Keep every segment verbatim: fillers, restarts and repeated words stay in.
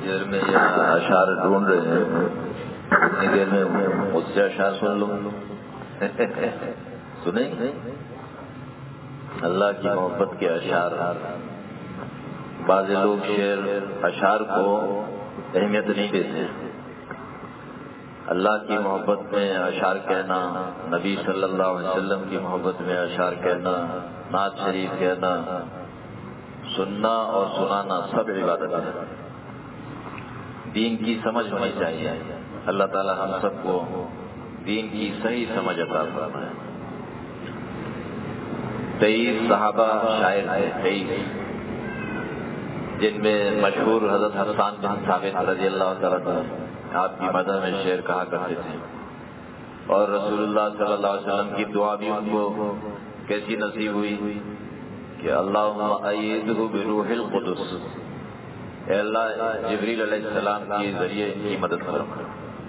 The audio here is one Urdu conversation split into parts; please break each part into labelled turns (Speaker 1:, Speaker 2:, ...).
Speaker 1: دیر میں یہ اشعار ڈھونڈ رہے ہیں، اتنی دیر میں مجھ سے اشعار سن لو. سنیں اللہ کی محبت کے اشعار. بعض لوگ شعر اشعار کو اہمیت نہیں دیتے. اللہ کی محبت میں اشعار کہنا، نبی صلی اللہ علیہ وسلم کی محبت میں اشعار کہنا، نعت شریف کہنا، سننا اور سنانا سب عبادت ہے. دین کی سمجھ ہونی چاہیے. اللہ تعالی ہم سب کو دین کی صحیح سمجھ عطا فرمائے. تیئیس صحابہ شاعر تھے، تیئیس، جن میں مشہور حضرت حسان بن ثابت رضی اللہ تعالیٰ عنہ آپ کی مدح میں شعر کہا کرتے تھے. اور رسول اللہ صلی اللہ علیہ وسلم کی دعا بھی ان کو کیسی نصیب ہوئی کہ اللہم ایدہ بروح القدس، اے اللہ جبریل علیہ السلام کے ذریعے ان کی مدد فرما.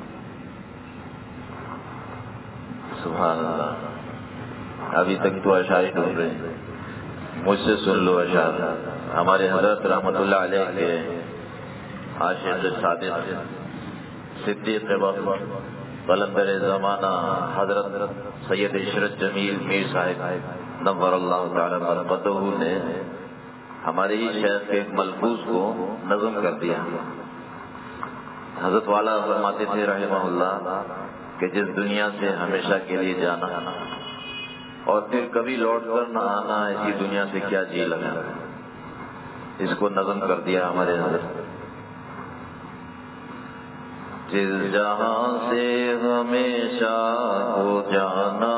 Speaker 1: سبحان اللہ. ابھی تک تو اشعار ڈھونڈ رہے ہیں، مجھ سے سن لو اشعار. ہمارے حضرت رحمۃ اللہ علیہ کے عاشق صادق صدیق وقت قلندر زمانہ حضرت سید عشرت جمیل میر صاحب نور اللہ تعالی مرقدہ نے ہمارے ہی شیخ کے ایک ملفوظ کو نظم کر دیا. حضرت والا فرماتے تھے رحمہ اللہ کہ جس دنیا سے ہمیشہ کے لیے جانا اور پھر کبھی لوٹ کر نہ آنا، ایسی دنیا سے کیا جی لگا. اس کو نظم کر دیا ہمارے حضرت. جس جہاں سے ہمیشہ ہو جانا،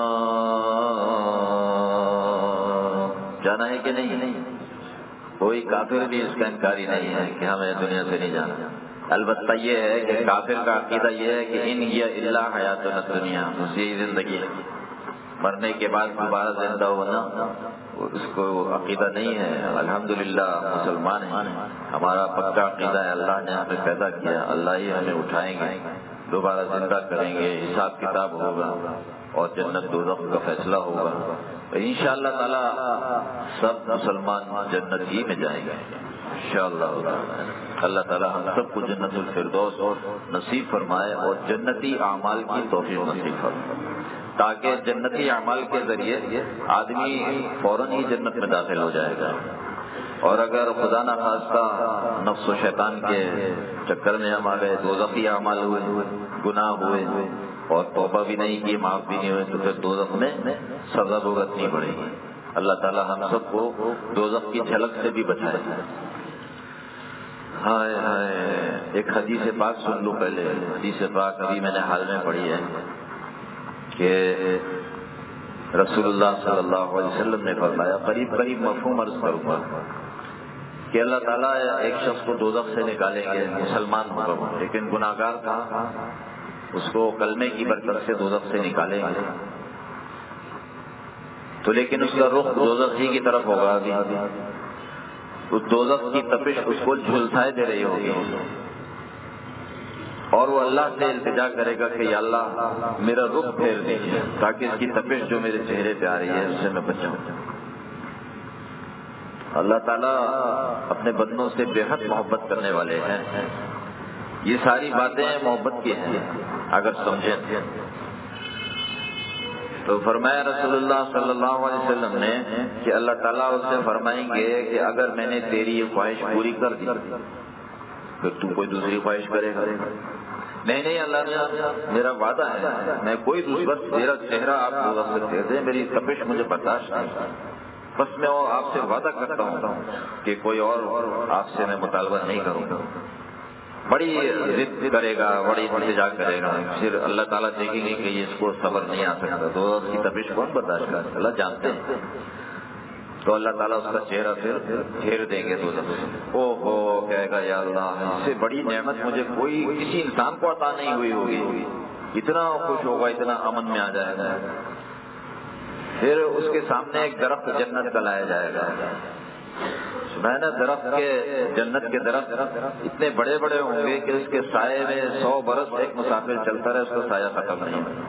Speaker 1: جانا ہے کہ نہیں؟ کوئی کافر بھی اس کا انکاری نہیں ہے کہ ہمیں دنیا سے نہیں جانا. البتہ یہ ہے کہ کافر کا عقیدہ یہ ہے کہ ان ہی الا حیاتنا الدنیا، اسی زندگی ہے، مرنے کے بعد دوبارہ زندہ ہونا اس کو عقیدہ نہیں ہے. الحمدللہ مسلمان ہیں، ہمارا پکا عقیدہ ہے اللہ نے ہمیں پیدا کیا، اللہ ہی ہمیں اٹھائیں گے، دوبارہ زندہ کریں گے، حساب کتاب ہوگا اور جنت دوزخ کا فیصلہ ہوگا. انشاءاللہ تعالی سب مسلمان جنت ہی میں جائیں گے انشاءاللہ. اللہ تعالی ہم سب کو جنت الفردوس نصیب فرمائے اور جنتی اعمال کی توفیق نصیب فرمائے، تاکہ جنتی اعمال کے ذریعے آدمی فوراً ہی جنت میں داخل ہو جائے گا. اور اگر خدا نہ خواستہ نفس و شیطان کے چکر میں ہم آ گئے، دوزخی اعمال ہوئے، گناہ ہوئے اور توبہ بھی نہیں کی، معاف بھی نہیں ہوئے، تو پھر دوزخ میں سزا بھگتنی پڑے گی. اللہ تعالی ہم سب کو دوزخ کی جھلک سے بھی بچائے. ہائے ہائے. ایک حدیث پاک سن لو پہلے. حدیث پاک ابھی میں نے حال میں پڑھی ہے کہ رسول اللہ صلی اللہ علیہ وسلم نے فرمایا، قریب قریب مفہوم عرض کروں گا، کہ اللہ تعالیٰ ایک شخص کو دوزخ سے نکالیں گے، مسلمان ہوگا لیکن گناہگار تھا، اس کو کلمے کی برکت سے دوزخ سے نکالیں گے، تو لیکن اس کا رخ دوزخ ہی کی طرف ہوگا. ابھی اس دوزخ کی تپش اس کو جھلسائے دے رہی ہوگی اور وہ اللہ سے التجا کرے گا کہ یا اللہ میرا رخ پھیر دیجیے تاکہ اس کی تپش جو میرے چہرے پہ آ رہی ہے اس سے میں بچاؤں. اللہ تعالیٰ اپنے بندوں سے بے حد محبت کرنے والے ہیں. یہ ساری باتیں محبت کی ہیں اگر سمجھیں تو. فرمایا رسول اللہ صلی اللہ علیہ وسلم نے کہ اللہ تعالیٰ اس سے فرمائیں گے کہ اگر میں نے تیری یہ خواہش پوری کر دی پھر تو کوئی دوسری خواہش کرے گا. نہیں نہیں اللہ نے میرا وعدہ ہے، میں کوئی دوسرا تیرا چہرہ آپ کو سے دے دیں، میری تپش مجھے برداشت نہیں، بس میں آپ سے وعدہ کرتا ہوں کہ کوئی اور آپ سے میں مطالبہ نہیں کروں گا. بڑی ضد کرے گا، بڑی التجا کرے گا، پھر اللہ تعالیٰ دیکھیں گے کہ یہ اس کو صبر نہیں آ سکتا، تو اس کی تپش کون برداشت کرے؟ اللہ جانتے ہیں. تو اللہ تعالیٰ اس کا چہرہ پھر پھیر دیں گے تو او ہو کہے گا یا اللہ اس سے بڑی نعمت مجھے کوئی کسی انسان کو عطا نہیں ہوئی ہوگی. اتنا خوش ہوگا، اتنا امن میں آ جائے گا. پھر اس کے سامنے ایک درخت جنت کا لایا جائے گا. میں نے درخت کے جنت کے درخت اتنے بڑے بڑے ہوں گے کہ اس کے سائے میں سو برس ایک مسافر چلتا رہے اس کا سایہ ختم نہیں ہوگا.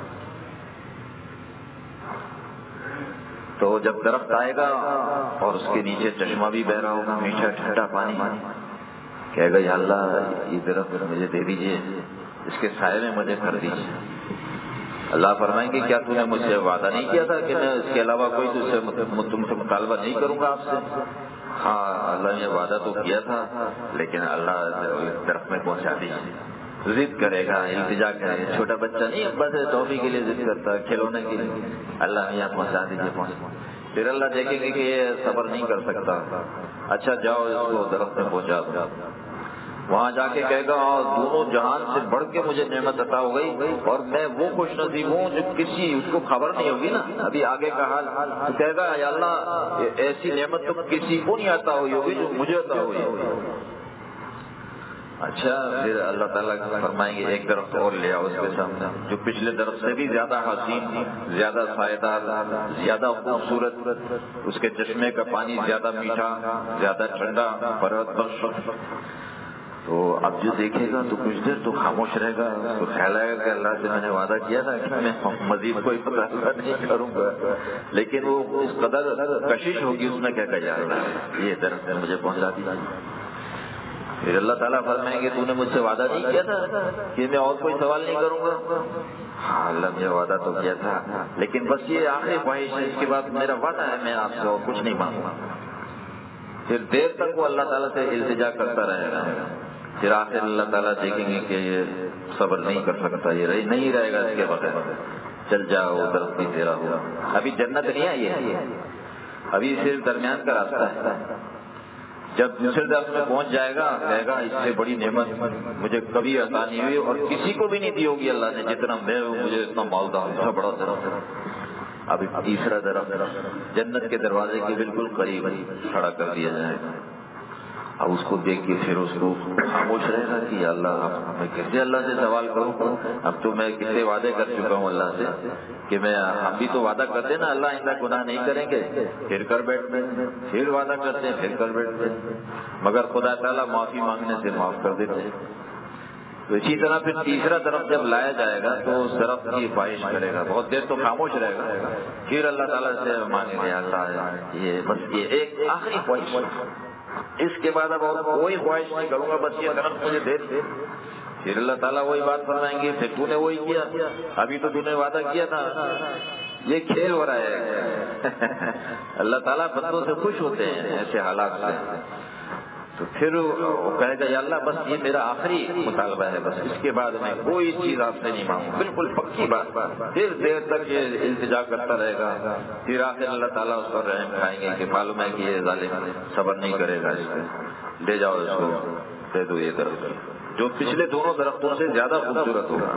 Speaker 1: تو جب درخت آئے گا اور اس کے نیچے چشمہ بھی بہ رہا ہوگا، میٹھا ٹھنڈا پانی، کہے گا یا اللہ یہ درخت مجھے دے دیجیے، اس کے سائے میں مجھے کر دیجیے۔ اللہ فرمائیں گے کیا تو نے مجھ سے وعدہ نہیں کیا تھا کہ میں اس کے علاوہ کوئی تم سے مطالبہ نہیں کروں گا آپ سے؟ ہاں اللہ نے وعدہ تو کیا تھا، لیکن اللہ درخت میں پہنچا دیجیے۔ ضد کرے گا، التجا کرے گا، چھوٹا بچہ نہیں ابا سے ٹافی کے لیے ضد کرتا، کھلونے کے لیے، اللہ یہاں پہنچا دیجیے پہنچ۔ پھر اللہ دیکھیں گے کہ یہ صبر نہیں کر سکتا، اچھا جاؤ اس کو درخت میں پہنچا دو۔ وہاں جا کے کہے گا دونوں جہان سے بڑھ کے مجھے نعمت عطا ہو گئی اور میں وہ خوش نصیب ہوں جو کسی اس کو خبر نہیں ہوگی نا، ابھی آگے کا حال تو کہے گا یا اللہ ایسی نعمت تو کسی کو نہیں عطا ہوئی ہوگی جو مجھے عطا ہوئی ہوگی۔ اچھا پھر اللہ تعالیٰ فرمائیں گے ایک درخت اور لے آؤ اس کے سامنے جو پچھلے درخت سے بھی زیادہ حسین، زیادہ سایہ دار، زیادہ خوبصورت، اس کے چشمے کا پانی زیادہ میٹھا، زیادہ ٹھنڈا، فرحت بخش۔ تو اب جو دیکھے گا تو کچھ دیر تو خاموش رہے گا، تو خیال آئے گا کہ اللہ سے میں نے وعدہ کیا تھا کہ میں مزید کوئی مطالبہ نہیں کروں گا، لیکن وہ اس قدر کشش ہوگی اس میں کیا کہا جائے گا یہ درخت مجھے پہنچا دیا۔ پھر اللہ تعالیٰ فرمائیں گے تو نے مجھ سے وعدہ نہیں کیا تھا کہ میں اور کوئی سوال نہیں کروں گا؟ ہاں اللہ نے وعدہ تو کیا تھا، لیکن بس یہ آخری خواہش ہے، اس کے بعد میرا وعدہ ہے میں آپ سے اور کچھ نہیں مانگوں گا۔ پھر دیر تک وہ اللہ تعالیٰ سے التجا کرتا رہے گا، پھر آخر اللہ تعالیٰ دیکھیں گے کہ یہ صبر نہیں کر سکتا، یہ رہی نہیں رہے گا اس کے بغیر، چل جاؤ درخت بھی تیرا ہوا۔ ابھی جنت نہیں آئی ہے، ابھی صرف درمیان کا راستہ ہے۔ جب دوسرے درخت میں پہنچ جائے گا کہے گا اس سے بڑی نعمت مجھے کبھی عطا نہیں ہوئی اور کسی کو بھی نہیں دی ہوگی اللہ نے، جتنا میں ہوں مجھے اتنا مالدار اتنا بڑا درخت۔ ابھی تیسرا درخت جنت کے دروازے کے بالکل قریب کھڑا کر دیا جائے گا، اب اس کو دیکھ کے پھر اس کو خاموش رہے گا کہ اللہ میں کیسے اللہ سے سوال کروں، اب تو میں کتنے وعدے کر چکا ہوں اللہ سے کہ میں، ہم بھی تو وعدہ کرتے نا اللہ آئندہ گناہ نہیں کریں گے، پھر کر بیٹھتے ہیں، پھر وعدہ کرتے ہیں پھر کر بیٹھتے ہیں، مگر خدا تعالیٰ معافی مانگنے سے معاف کر دیتے ہیں۔ تو اسی طرح پھر تیسرا درخت جب لایا جائے گا تو اس درخت کی خواہش کرے گا، بہت دیر تو خاموش رہے گا، پھر اللہ تعالیٰ سے مانگے گا اللہ یہ بس یہ ایک آخری خواہش، اس کے بعد اب اور کوئی خواہش نہیں کروں گا، بس یہ درخت مجھے دے دے۔ پھر اللہ تعالیٰ وہی بات فرمائیں گے پھر تو نے وہی کیا، ابھی تو تو نے وعدہ کیا تھا، یہ کھیل ہو رہا ہے۔ اللہ تعالیٰ بندوں سے خوش ہوتے ہیں ایسے حالات سے، تو پھر وہ کہے گا یا اللہ بس یہ میرا آخری مطالبہ ہے، بس اس کے بعد میں کوئی چیز آپ سے نہیں مانگوں، بالکل پکی بات۔ پھر دیر تک یہ التجا کرتا رہے گا، پھر آخر اللہ تعالیٰ اس پر رحم کھائیں گے کہ معلوم ہے کہ یہ ظالم صبر نہیں کرے گا، اس کو لے جاؤ، اس کو دے دو یہ درخت جو پچھلے دونوں درختوں سے زیادہ خوبصورت ہوگا۔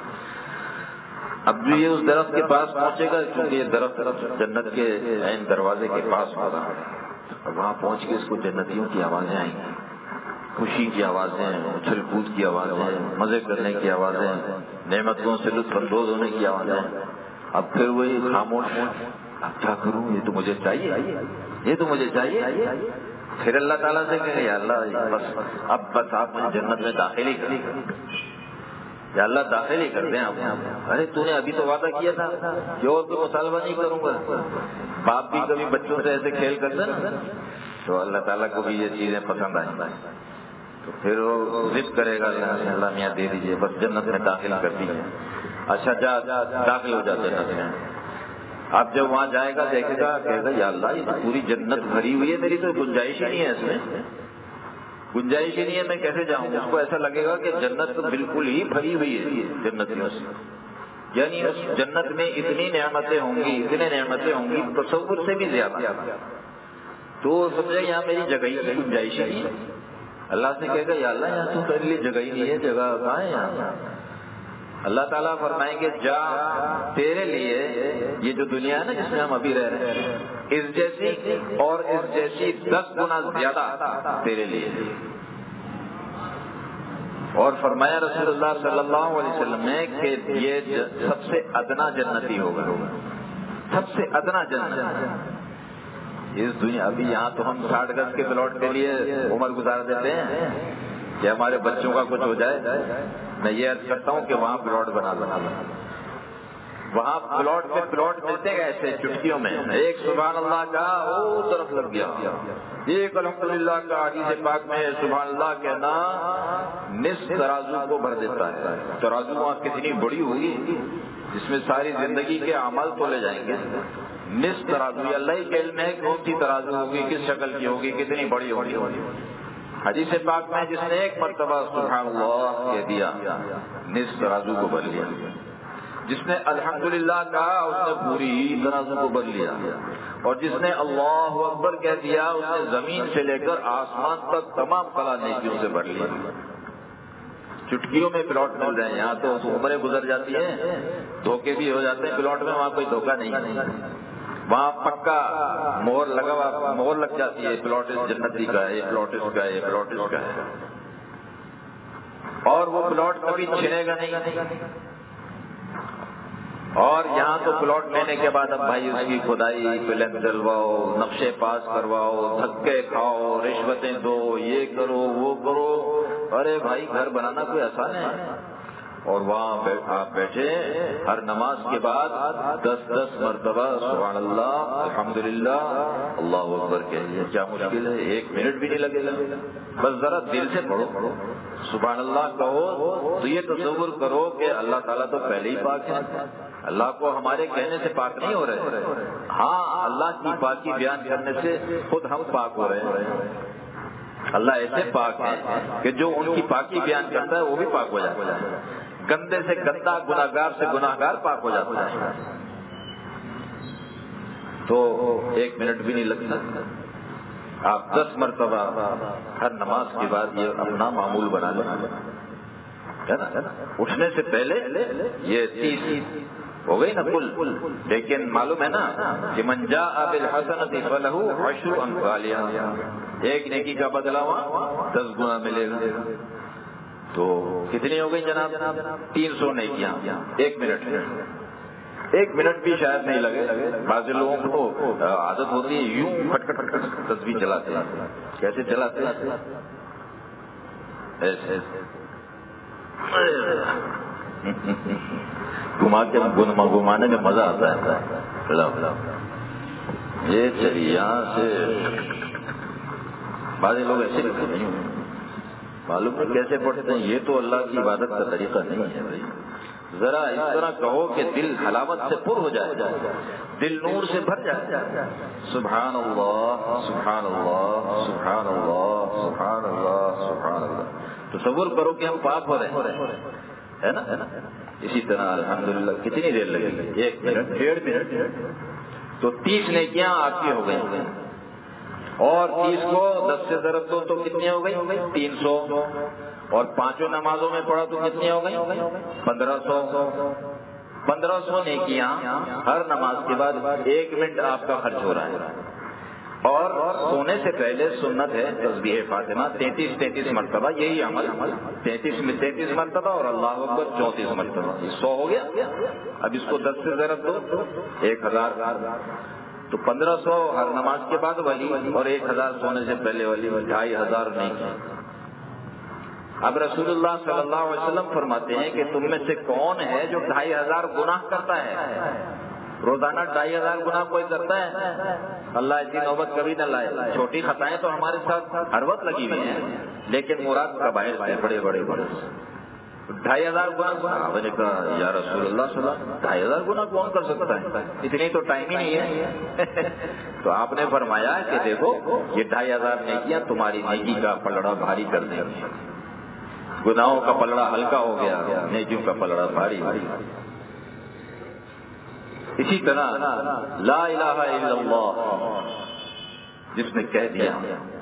Speaker 1: اب جو یہ اس درخت کے پاس پہنچے گا کیونکہ یہ درخت جنت کے عین دروازے کے پاس ہوگا، وہاں پہنچ کے اس کو جنتیوں کی آوازیں آئیں گی، خوشی کی آوازیں، اچھل کود کی آوازیں، مزے کرنے کی آوازیں، نعمتوں سے لطف اندوز ہونے کی آوازیں۔ اب پھر وہی خاموش، اب کیا کروں، یہ تو مجھے چاہیے، یہ تو مجھے چاہیے۔ پھر اللہ تعالیٰ سے کہے یا اللہ بس اب بس آپ مجھے جنت میں داخل ہی کریں، یا اللہ داخل ہی کر دیں آپ۔ ارے تو نے ابھی تو وعدہ کیا تھا کہ اور کوئی مطالبہ نہیں کروں گا۔ باپ بھی کبھی بچوں سے ایسے کھیل کرتے نا، تو اللہ تعالیٰ کو بھی یہ چیزیں پسند آئیں، تو پھر وہ ضد کرے گا اللہ میاں دے دیجیے، بس جنت میں داخل کر دیجیے۔ اچھا جا داخل ہو جاتے جنت میں۔ اب جب وہاں جائے گا دیکھے گا کہے گا یا اللہ یہ تو پوری جنت بھری ہوئی ہے، میری تو گنجائش ہی نہیں ہے، اس میں گنجائش ہی نہیں ہے، میں کیسے جاؤں؟ اس کو ایسا لگے گا کہ جنت تو بالکل ہی بھری ہوئی ہے جنتیوں سے، یعنی اس جنت میں اتنی نعمتیں ہوں گی، اتنے نعمتیں ہوں گی تصور سے بھی زیادہ، تو سمجھے یہاں میری جگہ ہی گنجائش ہی نہیں ہے۔ اللہ سے کہے گا یا اللہ یہاں تو میرے لیے جگہ ہی نہیں ہے، جگہ کہاں ہے یہاں؟ اللہ تعالیٰ فرمائیں گے جا تیرے لیے یہ جو دنیا ہے نا جس میں ہم ابھی رہ رہے ہیں، اس جیسی اور اس جیسی دس گنا زیادہ تیرے لیے۔ اور فرمایا رسول اللہ صلی اللہ علیہ وسلم نے کہ یہ سب سے ادنا جنتی ہوگا، سب سے ادنا جنت اس دنیا۔ ابھی یہاں تو ہم ساٹھ گز کے پلاٹ کے لیے عمر گزار دیتے ہیں کہ ہمارے بچوں کا کچھ ہو جائے، میں یہ عرض کرتا ہوں کہ وہاں پلاٹ بنا بنا وہاں پلاٹ پہ پلاٹ ملتے ہیں ایسے چٹکیوں میں، ایک سبحان اللہ کا وہ طرف لگ گیا، ایک الحمدللہ کا حدیث پاک میں سبحان اللہ کہنا نصف ترازو کو بھر دیتا ہے۔ ترازو وہاں کتنی بڑی ہوگی جس میں ساری زندگی کے اعمال تولے جائیں گے، نصف ترازو اللہ ہی کے علم ہے کون سی ترازو ہوگی، کس شکل کی ہوگی، کتنی بڑی ہوگی۔ حدیث پاک میں جس نے ایک مرتبہ سبحان اللہ کہہ دیا نصف ترازو کو بھر لیا، جس نے الحمدللہ کہا اس نے پوری ترازو کو بھر لیا، اور جس نے اللہ اکبر کہہ دیا اس نے زمین سے لے کر آسمان تک تمام کلا نیکیوں سے بھر لیا۔ چٹکیوں میں پلاٹ مل رہے ہیں، یہاں تو عمریں گزر جاتی ہیں، دھوکے بھی ہو جاتے ہیں پلاٹ میں، وہاں کوئی دھوکہ نہیں، وہاں پکا مہر لگا ہوا، مہر لگ جاتی ہے پلاٹ اس جنتی کا ہے، یہ پلاٹ اس کا ہے، یہ پلاٹ اس کا ہے، اور وہ پلاٹ کبھی چھنے گا نہیں۔ اور یہاں تو پلاٹ لینے کے بعد اب بھائی اس کی کھدائی پلن ڈلواؤ، نقشے پاس کرواؤ، دھکے کھاؤ، رشوتیں دو، یہ کرو وہ کرو، ارے بھائی گھر بنانا کوئی آسان ہے؟ اور وہاں آپ بیٹھے ہر نماز کے بعد دس دس مرتبہ سبحان اللہ الحمدللہ اللہ اکبر کہیے، کیا مشکل ہے؟ ایک منٹ بھی نہیں لگے گا، بس ذرا دل سے پڑھو، سبحان اللہ کہو تو یہ تصور کرو کہ اللہ تعالیٰ تو پہلے ہی پاک ہے، اللہ کو ہمارے کہنے سے پاک نہیں ہو رہے، ہاں اللہ کی پاکی بیان کرنے سے خود ہم پاک ہو رہے ہیں۔ اللہ ایسے پاک ہے کہ جو ان کی پاکی بیان کرتا ہے وہ بھی پاک ہو جاتا ہے، گندے سے گندا، گناہگار سے گناہگار پاک ہو جاتا ہے۔ تو ایک منٹ بھی نہیں لگتا، آپ دس مرتبہ ہر نماز کے بعد یہ اپنا معمول بنا لیں، ہے نا؟ اٹھنے سے پہلے یہ تیس ہو گئی نا کل، لیکن معلوم ہے نا کہ من جاء بالحسنۃ فلہ عشر امثالھا، ایک نیکی کا بدلہ وہاں دس گنا ملے گا۔ تو کتنی ہو گئی جناب؟ تین سو نیکیاں ایک منٹ میں، ایک منٹ بھی شاید نہیں لگے۔ بعض لوگوں کو تو عادت ہوتی ہے یوں کھٹ کھٹ کھٹ تصویر چلاتے ہیں، کیسے چلاتے ہیں؟ ایسے گھما کے گھمانے میں مزہ آتا ہے، یہ چلیے یہاں سے بعض لوگ ایسے لگتے ہیں، معلوم ہے کیسے پڑھتے ہیں، یہ تو اللہ کی عبادت کا طریقہ نہیں ہے بھائی۔ ذرا اس طرح کہو کہ دل حلاوت سے پر ہو جائے، دل نور سے بھر جائے، سبحان اللہ سبحان اللہ سبحان اللہ سبحان اللہ سبحان اللہ، تصور کرو کہ ہم پاک ہو رہے ہیں، ہے نا؟ اسی طرح الحمدللہ کتنی دیر لگے گی؟ ایک منٹ، ڈیڑھ منٹ، تو تیس نیکیاں آپ کی ہو گئی، اور تیس کو دس سے ضرب دو تو کتنی ہو گئی؟ تین سو، اور پانچوں نمازوں میں پڑھا تو کتنی ہو گئی؟ پندرہ سو۔ پندرہ سو نیکیاں ہر نماز کے بعد ایک منٹ آپ کا خرچ ہو رہا ہے، اور سونے سے پہلے سنت ہے تسبیح فاطمہ تینتیس تینتیس مرتبہ، یہی عمل تینتیس میں تینتیس مرتبہ اور اللہ اکبر چونتیس مرتبہ، سو ہو گیا۔ اب اس کو دس سے ضرب دو، ایک ہزار، تو پندرہ سو ہر نماز کے بعد والی، اور ایک ہزار سونے سے پہلے والی، ڈھائی ہزار نہیں۔ اب رسول اللہ صلی اللہ علیہ وسلم فرماتے ہیں کہ تم میں سے کون ہے جو ڈھائی ہزار گناہ کرتا ہے؟ روزانہ ڈھائی ہزار گناہ کوئی کرتا ہے؟ اللہ ایسی نوبت کبھی نہ لائے، چھوٹی خطائیں تو ہمارے ساتھ ہر وقت لگی ہوئی ہیں، لیکن مراد کبائر سے بڑے بڑے بڑے ڈھائی ہزار گنا۔ میں نے کہا یا رسول اللہ صلی اللہ علیہ وسلم ڈھائی ہزار گنا کون کر سکتا ہے؟ اتنی تو ٹائم ہی نہیں ہے۔ تو آپ نے فرمایا کہ دیکھو یہ ڈھائی ہزار نیکیاں تمہاری نیکی کا پلڑا بھاری کر دیں گی، گناہوں کا پلڑا ہلکا ہو گیا، نیکیوں کا پلڑا بھاری بھاری۔ اسی طرح لا الہ الا اللہ جس نے کہہ دیا،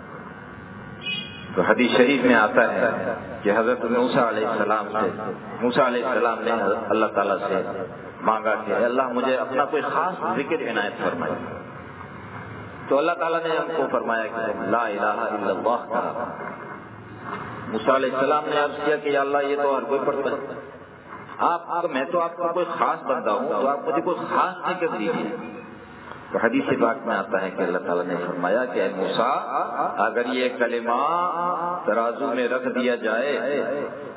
Speaker 1: تو حدیث شریف میں آتا ہے کہ حضرت موسیٰ علیہ السلام سے موسیٰ علیہ السلام نے اللہ تعالیٰ سے مانگا کہ اللہ مجھے اپنا کوئی خاص ذکر عنایت فرمائے، تو اللہ تعالیٰ نے ہم کو فرمایا کہ لا الہ الا اللہ کہا۔ موسیٰ علیہ السلام نے عرض کیا کہ یا اللہ یہ تو ہر کوئی پڑھتا ہے، آپ میں تو آپ کا کوئی خاص بندہ ہوں، تو آپ مجھے کوئی خاص ذکر دیجیے۔ تو حدیث پاک میں آتا ہے کہ اللہ تعالیٰ نے فرمایا کہ اے موسیٰ اگر یہ کلمہ ترازو میں رکھ دیا جائے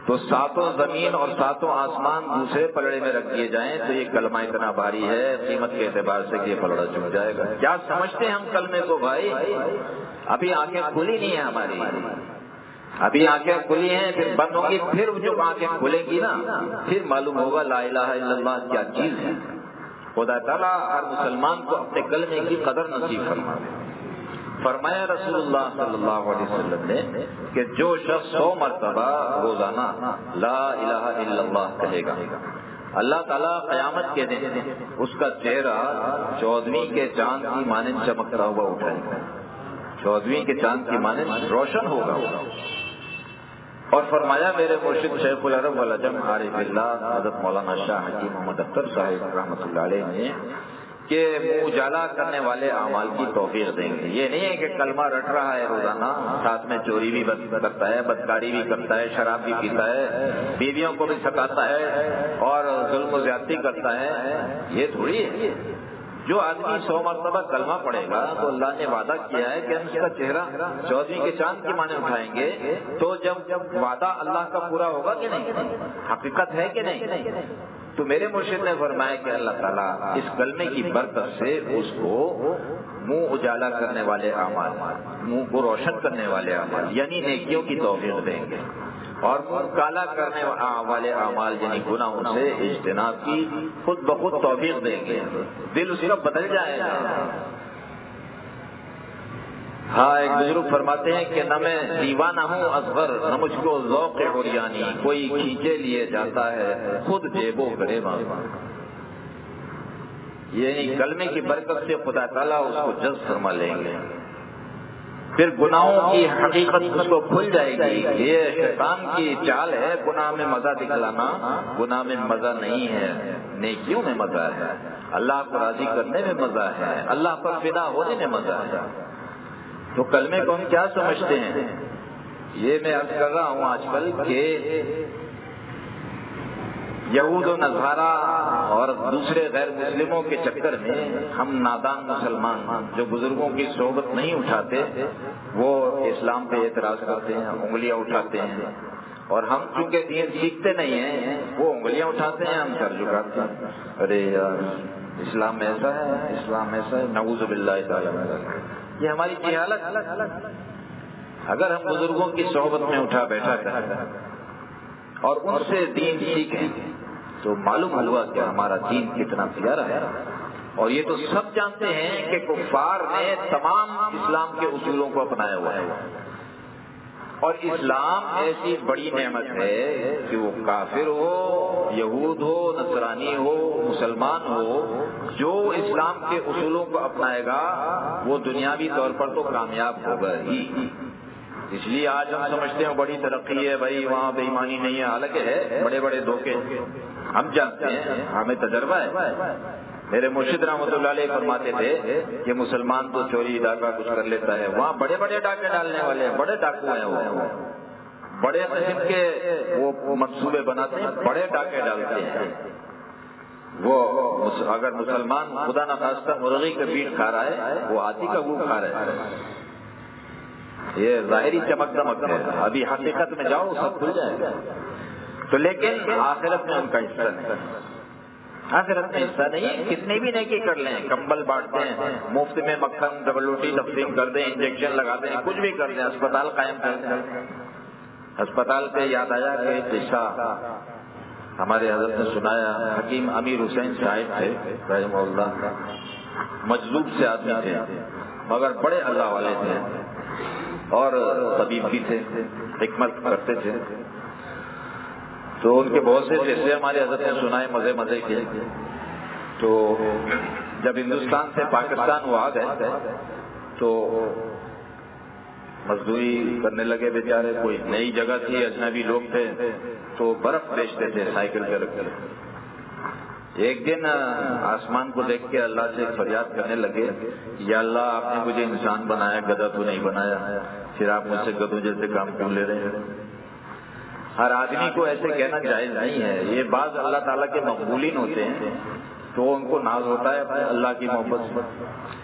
Speaker 1: تو ساتوں زمین اور ساتوں آسمان دوسرے پلڑے میں رکھ دیے جائیں تو یہ کلمہ اتنا بھاری ہے قیمت کے اعتبار سے کہ یہ پلڑا چک جائے گا. کیا سمجھتے ہیں ہم کلمے کو بھائی؟ ابھی آنکھیں کھلی نہیں ہیں ہماری، ابھی آنکھیں کھلی ہیں پھر بند ہوں گی، پھر جو آنکھیں کھلیں گی نا پھر معلوم ہوگا لا الہ الا اللہ کیا چیز ہے. خدا تعالیٰ ہر مسلمان کو اپنے کلمے کی قدر نصیب فرمائے. فرمایا رسول اللہ صلی اللہ علیہ وسلم نے کہ جو شخص سو مرتبہ روزانہ لا الہ الا اللہ کہے گا، اللہ تعالیٰ قیامت کے دن اس کا چہرہ چودھویں کے چاند کی مانند چمکتا ہوا اٹھائے گا، چودھویں کے چاند کی مانند روشن ہوگا. اور فرمایا میرے مرشد شیخ العرب والعجم عارف اللہ حضرت مولانا شاہ حکیم محمد اختر صاحب رحمۃ اللہ علیہ نے کہ منہ اجالا کرنے والے اعمال کی توفیق دیں گے. یہ نہیں ہے کہ کلمہ رٹ رہا ہے روزانہ، ساتھ میں چوری بھی کرتا ہے، بدکاری بھی کرتا ہے، شراب بھی پیتا ہے، بیویوں کو بھی ستاتا ہے اور ظلم و زیادتی کرتا ہے. یہ تھوڑی ہے. جو آدمی سو مرتبہ کلمہ پڑھے گا تو اللہ نے وعدہ کیا ہے کہ ہم اس کا چہرہ چودھویں کے چاند کی مانند اٹھائیں گے. تو جب جب وعدہ اللہ کا پورا ہوگا کہ نہیں، حقیقت ہے کہ نہیں. تو میرے مرشد نے فرمایا کہ اللہ تعالیٰ اس کلمے کی برکت سے اس کو منہ اجالا کرنے والے اعمال، منہ کو روشن کرنے والے اعمال یعنی نیکیوں کی توفیق دیں گے، اور منہ کالا کرنے والے اعمال یعنی گناہوں سے اجتناب کی خود بخود توفیق دیں گے. دل اس کا بدل جائے گا. ہاں ایک بزرگ فرماتے ہیں کہ نہ میں دیوانہ ہوں اصغر، نہ مجھ کو ذوق عریانی، کوئی کھینچے لیے جاتا ہے خود جیب و گریباں. یعنی کلمے کی برکت سے خدا تعالیٰ اس کو جذب فرما لیں گے. پھر گناہوں کی حقیقت اس کو کھل جائے گی. یہ شیطان کی چال ہے، گناہ میں مزہ دکھلانا. گناہ میں مزہ نہیں ہے، نیکیوں میں مزہ ہے، اللہ کو راضی کرنے میں مزہ ہے، اللہ پر فدا ہونے میں مزہ ہے. تو کلمے کو ہم کیا سمجھتے ہیں؟ یہ میں عرض کر رہا ہوں آج کل کہ یہود و نصارہ اور دوسرے غیر مسلموں کے چکر میں ہم نادان مسلمان جو بزرگوں کی صحبت نہیں اٹھاتے وہ اسلام پہ اعتراض کرتے ہیں، انگلیاں اٹھاتے ہیں. اور ہم چونکہ دین سیکھتے نہیں ہیں وہ انگلیاں اٹھاتے ہیں، ہم سر جھکاتے ہیں. ارے یار اسلام ایسا ہے، اسلام ایسا ہے، نعوذ باللہ تعالی. یہ ہماری جہالت. اگر ہم بزرگوں کی صحبت میں اٹھا بیٹھا کریں اور ان سے دین سیکھیں تو معلوم ہوا کہ ہمارا دین کتنا پیارا ہے. اور یہ تو سب جانتے ہیں کہ کفار نے تمام اسلام کے اصولوں کو اپنایا ہوا ہے. اور اسلام ایسی بڑی نعمت ہے کہ وہ کافر ہو، یہود ہو، نصرانی ہو، مسلمان ہو، جو اسلام کے اصولوں کو اپنائے گا وہ دنیاوی طور پر تو کامیاب ہوگا ہی. اس لیے آج ہم سمجھتے ہیں بڑی ترقی ہے بھائی، وہاں بے ایمانی نہیں ہے، حالانکہ ہے بڑے بڑے دھوکے ہم جانتے ہیں، ہمیں تجربہ ہے. میرے مرشد رحمۃ اللہ علیہ فرماتے تھے کہ مسلمان تو چوری ڈاکہ کچھ کر لیتا ہے، وہاں بڑے بڑے ڈاکے ڈالنے والے ہیں، بڑے ڈاکو ہیں، وہ بڑے قسم کے وہ منصوبے بناتے ہیں، بڑے ڈاکے ڈالتے ہیں. وہ اگر مسلمان خدا نخواستہ مرغی کا میٹ کھا رہا ہے وہ ہاتھی کا گو کھا رہا ہے. یہ ظاہری چمک دمک ہے، ابھی حقیقت میں جاؤ سب کھل جائے گا. تو لیکن آخرت میں ان کا حصہ نہیں، آخرت میں حصہ نہیں. کتنی بھی نیکی کر لیں، کمبل بانٹتے ہیں، مفت میں مکھن ڈبل روٹی تقسیم کر دیں، انجیکشن لگا دیں، کچھ بھی کر دیں، اسپتال قائم کر دیں. اسپتال پہ یاد آیا کہ قصہ ہمارے حضرت نے سنایا. حکیم امیر حسین صاحب تھے رحمہ اللہ، مجذوب سے آدمی تھے مگر بڑے اللہ والے تھے اور طبیب بھی تھے، حکمت کرتے تھے. تو ان کے بہت سے قصے ہمارے حضرت نے سنائے مزے مزے کے. تو جب ہندوستان سے پاکستان وہ آ گئے تو مزدوری کرنے لگے بیچارے. کوئی نئی جگہ تھی، اجنبی لوگ تھے تو برف بیچتے تھے سائیکل پہ رکھ کر. ایک دن آسمان کو دیکھ کے اللہ سے فریاد کرنے لگے، یا اللہ آپ نے مجھے انسان بنایا، گدھا تو نہیں بنایا، پھر آپ مجھ سے گدھوں جیسے کام کیوں لے رہے ہیں؟ ہر آدمی کو ایسے کہنا جائز نہیں ہے. یہ بعض اللہ تعالیٰ کے مقبولین ہوتے ہیں تو ان کو ناز ہوتا ہے اپنے اللہ کی محبت سے.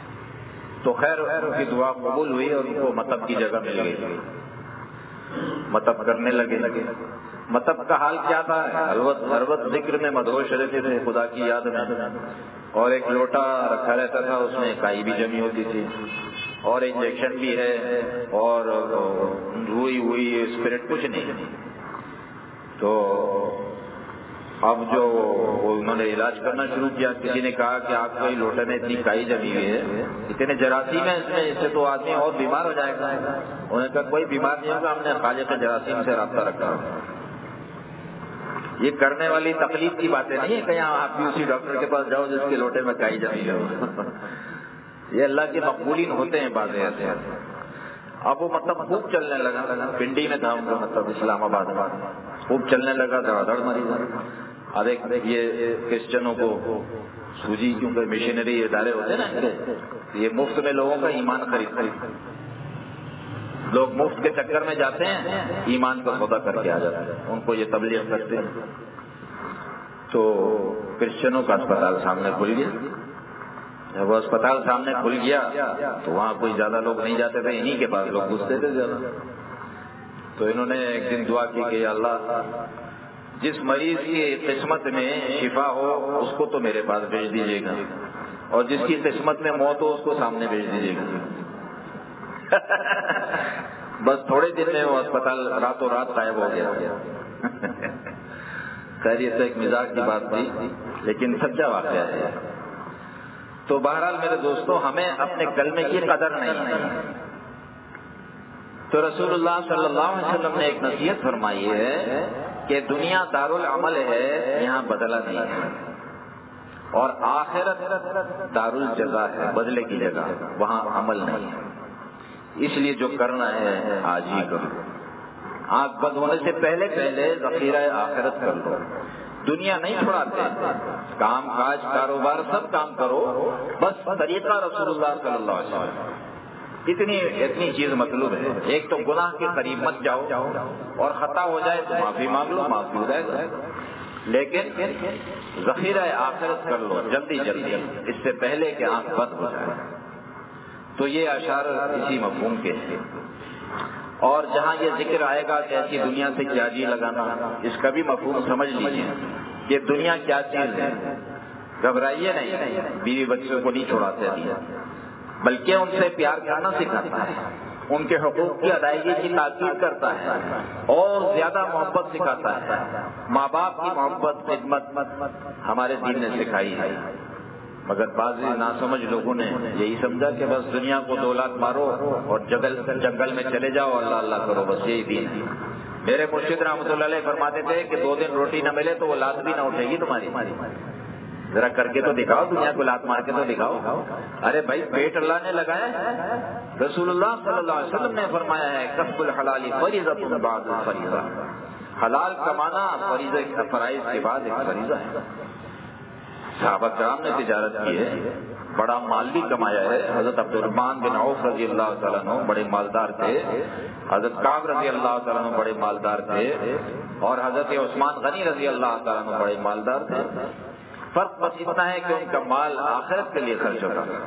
Speaker 1: تو خیر ان کی دعا قبول ہوئی اور ان کو مطلب کی جگہ مل گئی. مطب کرنے لگے لگے مطب کا حال کیا تھا؟ البت ہر وقت ذکر میں مدہوش رہتے تھے، خدا کی یاد میں، اور ایک لوٹا رکھا رہتا تھا، اس میں کائی بھی جمی ہوتی تھی، اور انجیکشن بھی ہے، اور روئی ہوئی اسپرٹ کچھ نہیں. تو اب جو انہوں نے علاج کرنا شروع کیا، کسی نے کہا کہ آپ کو یہ لوٹے میں اتنی کائی جمی ہوئی ہے، اتنے جراثیم ہیں اس میں، اس سے تو آدمی اور بیمار ہو جائے گا. انہوں نے کہا کوئی بیمار نہیں ہوگا، ہم نے خالق جراثیم سے رابطہ رکھا. یہ کرنے والی تکلیف کی باتیں نہیں ہے کہ یہاں آپ بھی اسی ڈاکٹر کے پاس جاؤ جس کے لوٹے میں کائی جمی ہو. یہ اللہ کے مقبولین ہوتے ہیں بعض ایسے. اب وہ مطلب خوب چلنے لگا، پنڈی میں تھا ان کا مطلب اسلام آباد میں، خوب چلنے لگا، دھڑا دھڑ مریض. اب ایک یہ کرسچنوں کو سوجی، کیونکہ مشنری ادارے ہوتے ہیں نا، یہ مفت میں لوگوں کا ایمان خرید خرید لوگ مفت کے چکر میں جاتے ہیں، ایمان کا سودا کر کے آ جاتے ہیں، ان کو یہ تبلیغ کرتے ہیں. تو کرسچنوں کا اسپتال سامنے کھل گیا. جب وہ اسپتال سامنے کھل گیا تو وہاں کوئی زیادہ لوگ نہیں جاتے تھے، انہی کے پاس لوگ گھستے تھے زیادہ. تو انہوں نے ایک دن دعا کی کہ اللہ، جس مریض کی قسمت میں شفا ہو اس کو تو میرے پاس بھیج دیجیے گا، اور جس کی قسمت میں موت ہو اس کو سامنے بھیج دیجیے گا. بس تھوڑے دن میں وہ اسپتال راتوں رات غائب ہو گیا. خیر یہ تو ایک مزاق کی بات تھی، لیکن سچا واقعہ ہے. تو بہرحال میرے دوستوں، ہمیں اپنے کلمے کی قدر نہیں ہے. تو رسول اللہ صلی اللہ علیہ وسلم نے ایک نصیحت فرمائی ہے کہ دنیا دارالعمل ہے، یہاں بدلہ نہیں ہے، اور آخرت دارالجزا ہے، بدلے کی جگہ، وہاں عمل نہیں ہے. اس لیے جو کرنا ہے آج ہی کرو. آنکھ بند ہونے سے پہلے پہلے ذخیرہ آخرت کر لو. دنیا نہیں چھوڑاتے، کام کاج کاروبار سب کام کرو، بس طریقہ رسول اللہ صلی اللہ علیہ وسلم. اتنی اتنی چیز مطلوب ہے. ایک تو گناہ کے قریب مت جاؤ، اور خطا ہو جائے تو معافی مانگ لو، معافی ہو جائے گا. لیکن ذخیرہ آخرت کر لو جلدی جلدی، اس سے پہلے کہ آنکھ بند ہو جائے. تو یہ اشعار اسی مفہوم کے ہیں. اور جہاں یہ ذکر آئے گا کہ ایسی دنیا سے کیا جی لگانا، اس کا بھی مفہوم سمجھ لیجیے کہ دنیا کیا چیز ہے. گھبرائیے نہیں، بیوی بچوں کو نہیں چھوڑاتے دیا، بلکہ ان سے پیار کرنا سکھاتا ہے، ان کے حقوق کی ادائیگی کی تاکید کرتا ہے، اور زیادہ محبت سکھاتا ہے. ماں باپ کی محبت خدمت ہمارے دین نے سکھائی ہے. مگر بعض ناسمجھ لوگوں نے یہی سمجھا کہ بس دنیا کو دو لات مارو اور جنگل جنگل میں چلے جاؤ، اللہ اللہ کرو، بس یہی دین ہے. میرے مرشد رحمۃ اللہ علیہ فرماتے تھے کہ دو دن روٹی نہ ملے تو وہ لات بھی نہ اٹھے گی تمہاری. ذرا کر کے تو دکھاؤ، دنیا کو لات مار کے تو دکھاؤ. ارے بھائی پیٹ اللہ نے لگایا ہے. رسول اللہ صلی اللہ علیہ وسلم نے فرمایا ہے کسب الحلال فریضۃ بعد الفریضہ، حلال کمانا فریضے فرائض کے بعد ایک فریضہ ہے. صحابہ کرام نے تجارت کی ہے، بڑا مال بھی کمایا ہے. حضرت عبد الرحمن بن عوف رضی اللہ تعالیٰ عنہ بڑے مالدار تھے، حضرت کعب رضی اللہ تعالیٰ عنہ بڑے مالدار تھے، اور حضرت عثمان غنی رضی اللہ تعالیٰ عنہ بڑے مالدار تھے. فرق بس اتنا ہے کہ ان کا مال آخرت کے لیے خرچ ہوتا ہے.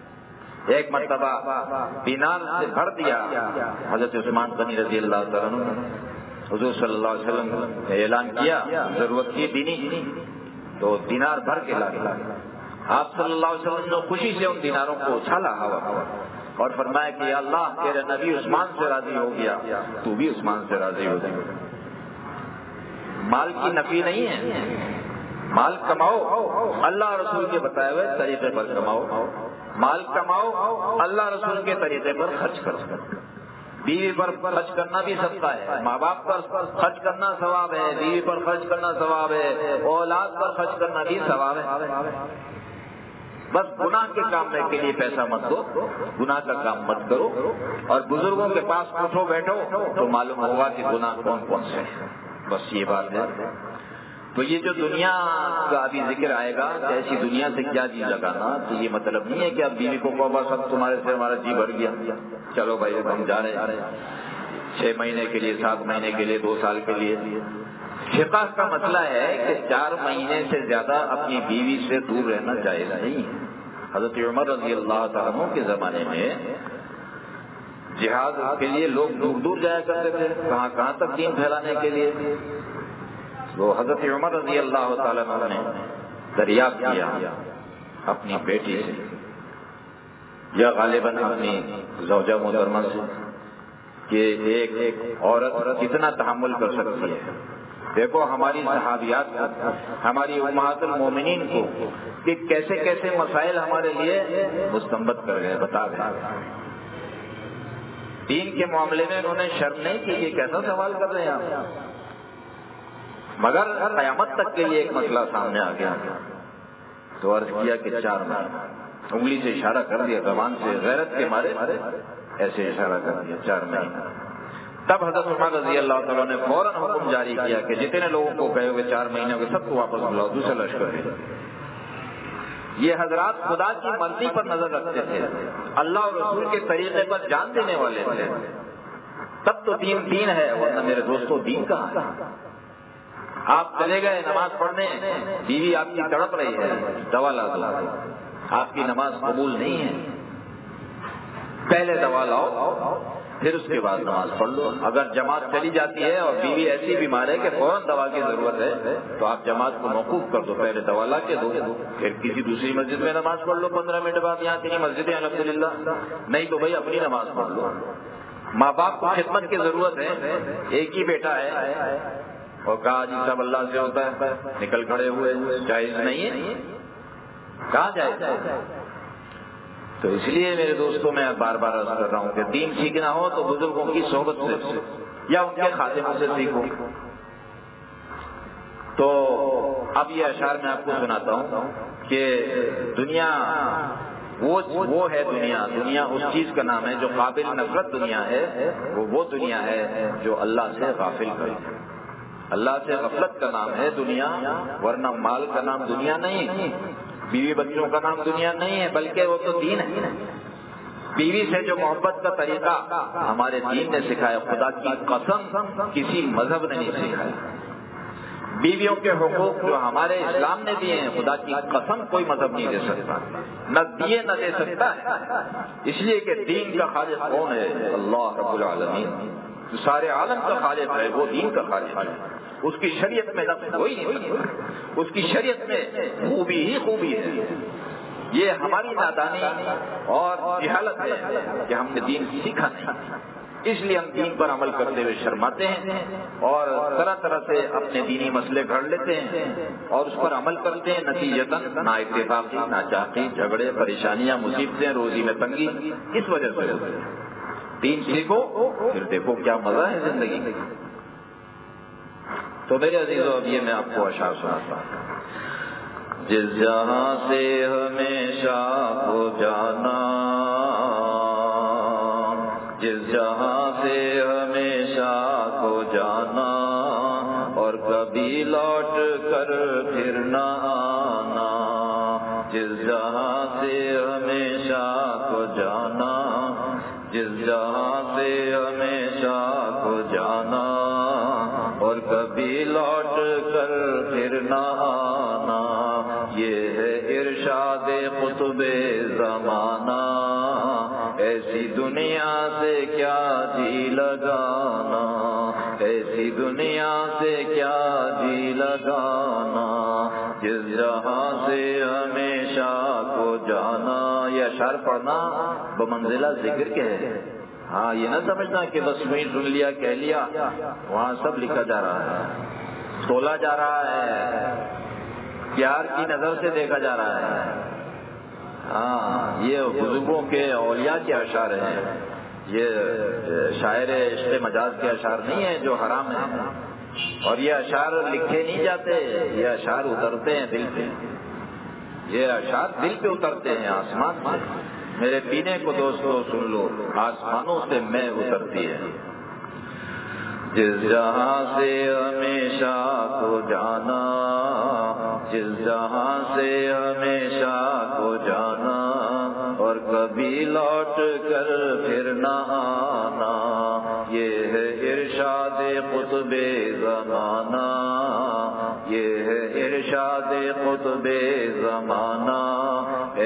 Speaker 1: ایک مرتبہ دینار سے بھر دیا حضرت عثمان غنی رضی اللہ تعالیٰ عنہ. حضور صلی اللہ علیہ وسلم نے اعلان کیا ضرورت کی دینی، تو دینار بھر کے لائے. آپ صلی اللہ علیہ وسلم نے خوشی سے ان دیناروں کو اچھالا ہوا اور فرمایا کہ یا اللہ تیرے نبی عثمان سے راضی ہو گیا، تو بھی عثمان سے راضی ہو جائے. مال کی نفی نہیں ہے، مال کماؤ اللہ رسول کے بتائے ہوئے طریقے پر کماؤ، مال کماؤ اللہ رسول کے طریقے پر خرچ کرو. بیوی پر خرچ کرنا بھی صدقہ ہے، ماں باپ پر خرچ کرنا ثواب ہے، بیوی پر خرچ کرنا ثواب ہے، اولاد پر خرچ کرنا بھی ثواب ہے. بس گناہ کے کام کے لیے پیسہ مت دو، گناہ کا کام مت کرو. اور بزرگوں کے پاس اٹھو بیٹھو تو معلوم ہوگا کہ گناہ کون کون سے ہیں. بس یہ بات ہے. تو یہ جو دنیا کا ابھی ذکر آئے گا کہ ایسی دنیا سے کیا جی لگانا، تو یہ مطلب نہیں ہے کہ اب بیوی کو کہو بس اب تمہارے سے ہمارا جی بھر گیا، چلو بھائی ہم جا رہے ہیں چھ مہینے کے لیے، سات مہینے کے لیے، دو سال کے لیے. فقہ کا مسئلہ ہے کہ چار مہینے سے زیادہ اپنی بیوی سے دور رہنا جائز نہیں. حضرت عمر رضی اللہ تعالیٰ عنہ کے زمانے میں جہاد کے لیے لوگ دور دور جایا کرتے تھے، کہاں کہاں تک دین پھیلانے کے لیے. وہ حضرت عمر رضی اللہ تعالیٰ عنہ نے دریافت کیا اپنی بیٹی سے یا غالباً اپنی زوجہ محترمہ سے کہ ایک ایک عورت کتنا تحمل کر سکتی ہے. دیکھو ہماری صحابیات کو، ہماری امہات المومنین کو کہ کیسے کیسے مسائل ہمارے لیے مستنبت کر گئے، بتا گئے. دین کے معاملے میں انہوں نے شرم نہیں کی کہ کیسا سوال کر رہے ہیں آپ، مگر قیامت تک کے لیے ایک مسئلہ سامنے آ گیا تو عرض کیا کہ چار مہینے، انگلی سے اشارہ کر دیا، زبان سے غیرت کے مارے ایسے اشارہ کر دیا چار مہینے. تب حضرت عمر رضی اللہ تعالیٰ نے فوراً حکم جاری کیا کہ جتنے لوگوں کو کہے ہوئے چار مہینے کے سب کو واپس بلاؤ، دوسرا لشکر ہے. یہ حضرات خدا کی مرضی پر نظر رکھتے تھے، اللہ اور رسول کے طریقے پر جان دینے والے تھے. تب تو دین دین ہے، ورنہ میرے دوستوں دین کہاں ہے؟ آپ چلے گئے نماز پڑھنے، بیوی آپ کی تڑپ رہی ہے، دوا لا دو، آپ کی نماز قبول نہیں ہے. پہلے دوا لاؤ پھر اس کے بعد نماز پڑھ لو. اگر جماعت چلی جاتی ہے اور بیوی ایسی بیمار ہے کہ فوراً دوا کی ضرورت ہے تو آپ جماعت کو موقوف کر دو، پہلے دوا لا کے دو، پھر کسی دوسری مسجد میں نماز پڑھ لو پندرہ منٹ بعد. یہاں تین مسجد ہے الحمدللہ، نہیں تو بھائی اپنی نماز پڑھ لو. ماں باپ کو خدمت کی ضرورت ہے، ایک ہی بیٹا ہے اور کہا جی سب اللہ سے ہوتا ہے، نکل کھڑے ہوئے، جائز نہیں ہے، کہاں جائز ہے؟ تو اس لیے میرے دوستوں میں بار بار عرض کر رہا ہوں کہ دین سیکھنا ہو تو بزرگوں کی صحبت سے یا ان کے خادموں سے سیکھو. تو اب یہ اشعار میں آپ کو سناتا ہوں کہ دنیا وہ وہ ہے دنیا دنیا اس چیز کا نام ہے جو قابل نفرت دنیا ہے، وہ وہ دنیا ہے جو اللہ سے غافل کرے. اللہ سے غفلت کا نام ہے دنیا، ورنہ مال کا نام دنیا نہیں، بیوی بچوں کا نام دنیا نہیں ہے، بلکہ وہ تو دین ہے. بیوی سے جو محبت کا طریقہ ہمارے دین نے سکھایا، خدا کی قسم کسی مذہب نے نہیں سکھایا. بیویوں کے حقوق جو ہمارے اسلام نے دیے ہیں، خدا کی قسم کوئی مذہب نہیں دے سکتا، نہ دیے نہ دے سکتا ہے. اس لیے کہ دین کا خالق کون ہے؟ اللہ رب العالمین. سارے عالم کا خالق ہے، وہ دین کا خالق ہے. اس کی شریعت میں نقص کوئی نہیں، اس کی شریعت میں خوبی ہی خوبی ہے. یہ ہماری نادانی اور جہالت ہے کہ ہم نے دین سیکھا نہیں، اس لیے ہم دین پر عمل کرتے ہوئے شرماتے ہیں اور طرح طرح سے اپنے دینی مسئلے گھڑ لیتے ہیں اور اس پر عمل کرتے ہیں. نتیجتاً نا اتفاقی، ناچاقی، جھگڑے، پریشانیاں، مصیبتیں، روزی میں تنگی کس وجہ سے ہوتی ہے؟ دین سیکھو پھر دیکھو کیا مزہ ہے زندگی میں. تو میرے عزیزو اب یہ میں آپ کو اشعار سناتا ہوں. جس جہاں سے ہمیشہ کو جانا، جس جہاں سے ہمیشہ کو جانا، اور کبھی لوٹ کر پھر نہ آنا. جس جہاں سے ہمیشہ کو جانا، جس جہاں سے ہمیشہ کو جانا، اور کبھی لوٹ کر پھر نہ آنا. یہ ہے ارشاد قطب زمانہ، ایسی دنیا سے کیا جی لگانا، ایسی دنیا سے کیا جی لگانا. جس جہاں سے ہمیشہ کو جانا. یہ اشعار پڑھنا بمنزلہ ذکر کے ہے. ہاں یہ نہ سمجھنا کہ بس وہیں سن لیا کہہ لیا، وہاں سب لکھا جا رہا ہے، تولا جا رہا ہے، پیار کی نظر سے دیکھا جا رہا ہے. ہاں یہ بزرگوں کے اولیاء کے اشعار ہیں، یہ شاعر عشق مجاز کے اشعار نہیں ہیں جو حرام ہیں. اور یہ اشعار لکھے نہیں جاتے، یہ اشعار اترتے ہیں دل پہ، یہ اشعار دل پہ اترتے ہیں آسمان سے. میرے پینے کو دوستو سن لو، آسمانوں سے میں اترتی ہے. جس جہاں سے ہمیشہ کو جانا، جس جہاں سے ہمیشہ کو جانا، اور کبھی لوٹ کر پھر نہ آنا. یہ ہے ارشاد قطب زمانہ، یہ ہے ارشاد قطب زمانہ،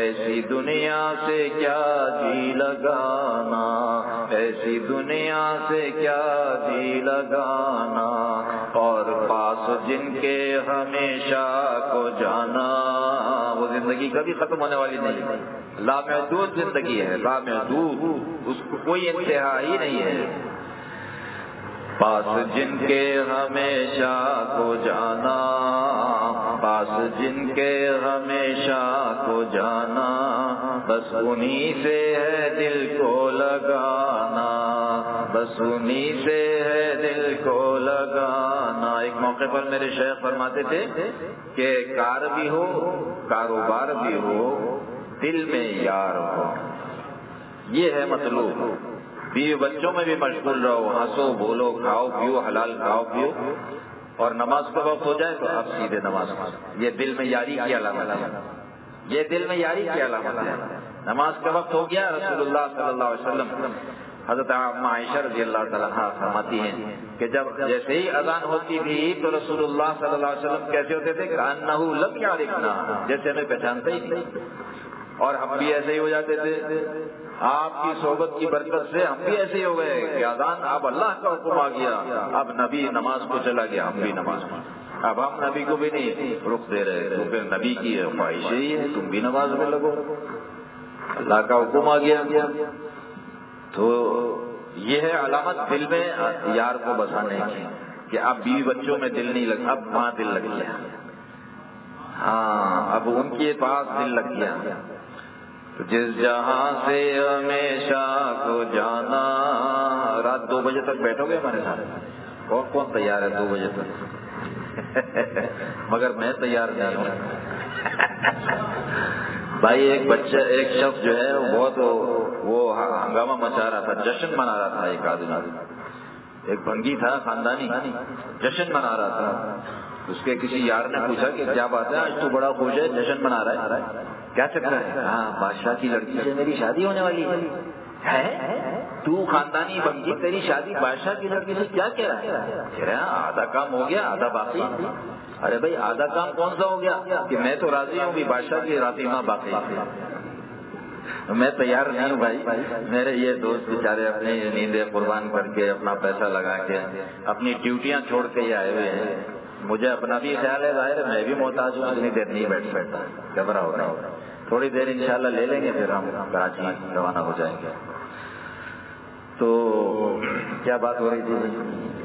Speaker 1: ایسی دنیا سے کیا جی لگانا، ایسی دنیا سے کیا جی لگانا، اور پاس جن کے ہمیشہ کو جانا، وہ زندگی کبھی ختم ہونے والی نہیں، لامحدود زندگی ہے، لامحدود، اس کو کوئی انتہا ہی نہیں ہے۔ پاس جن کے ہمیشہ کو جانا، پاس جن کے ہمیشہ کو جانا، بس انہی سے ہے دل کو لگانا، بس انہی سے ہے دل کو لگانا۔ ایک موقع پر میرے شیخ فرماتے تھے کہ کار بھی ہو، کاروبار بھی ہو، دل میں یار ہو، یہ ہے مطلوب۔ بیوی بچوں میں بھی مشغول رہو، ہنسو بولو، کھاؤ پیو، حلال کھاؤ پیو، اور نماز کا وقت ہو جائے تو اب سیدھے نماز پڑھو۔ یہ دل میں یاری کی علامت ہے، یہ دل میں یاری کی علامت ہے۔ نماز کا وقت ہو گیا، رسول اللہ صلی اللہ علیہ وسلم، حضرت عائشہ رضی اللہ تعالیٰ عنہا فرماتی ہیں کہ جب جیسے ہی اذان ہوتی تھی تو رسول اللہ صلی اللہ علیہ وسلم کیسے ہوتے تھے، کأنہ لم یعرفنا، جیسے ہمیں پہچانتے ہی نہیں، اور ہم بھی ایسے ہی ہو جاتے تھے۔ آپ کی صحبت کی برکت سے ہم بھی ایسے ہی ہو گئے کہ اذان اب اللہ کا حکم آ گیا، اب نبی نماز کو چلا گیا، ہم بھی نماز کو، اب ہم نبی کو بھی نہیں رخ دے رہے، تو پھر نبی کی خواہش ہی ہے تم بھی نماز میں لگو، اللہ کا حکم آ گیا۔ تو یہ ہے علامت دل میں یار کو بسانے کی، کہ اب بیوی بچوں میں دل نہیں لگ، اب وہاں دل لگ گیا، ہاں اب ان کے پاس دل لگ گیا۔ جس جہاں سے ہمیشہ کو جانا، رات دو بجے تک بیٹھو گے ہمارے ساتھ؟ کون کون تیار ہے دو بجے تک؟ مگر میں تیار نہیں ہوں۔ بھائی ایک بچہ، ایک شخص جو ہے وہ بہت وہ ہنگامہ مچا رہا تھا، جشن منا رہا تھا، ایک آدمی، ایک بھنگی تھا خاندانی، جشن منا رہا تھا۔ اس کے کسی یار نے پوچھا کہ کیا بات ہے، آج تو بڑا خوش ہے، جشن منا رہا ہے، کیا چکر ہے؟ ہاں بادشاہ کی لڑکی سے میری شادی ہونے والی ہے۔ تو خاندانی بھنگی، تیری شادی بادشاہ کی لڑکی سے کیا کہہ رہا ہے؟ کہہ رہا ہے آدھا کام ہو گیا آدھا باقی۔ ارے بھائی آدھا کام کون سا ہو گیا کہ میں تو راضی ہوں، بھی بادشاہ کی راضی ماں باقی، میں تیار نہیں ہوں بھائی۔ میرے یہ دوست بیچارے اپنی نیندیں قربان کر کے، اپنا پیسہ لگا کے، اپنی ڈیوٹیاں چھوڑ کے ہی آئے ہوئے ہیں، مجھے اپنا بھی خیال ہے، ظاہر میں بھی محتاج ہوں، اتنی دیر نہیں بیٹھ سکتا، گھبرا ہو رہا ہے، تھوڑی دیر انشاءاللہ لے لیں گے، پھر ہم کراچی روانہ ہو جائیں گے۔ تو کیا بات ہو رہی تھی؟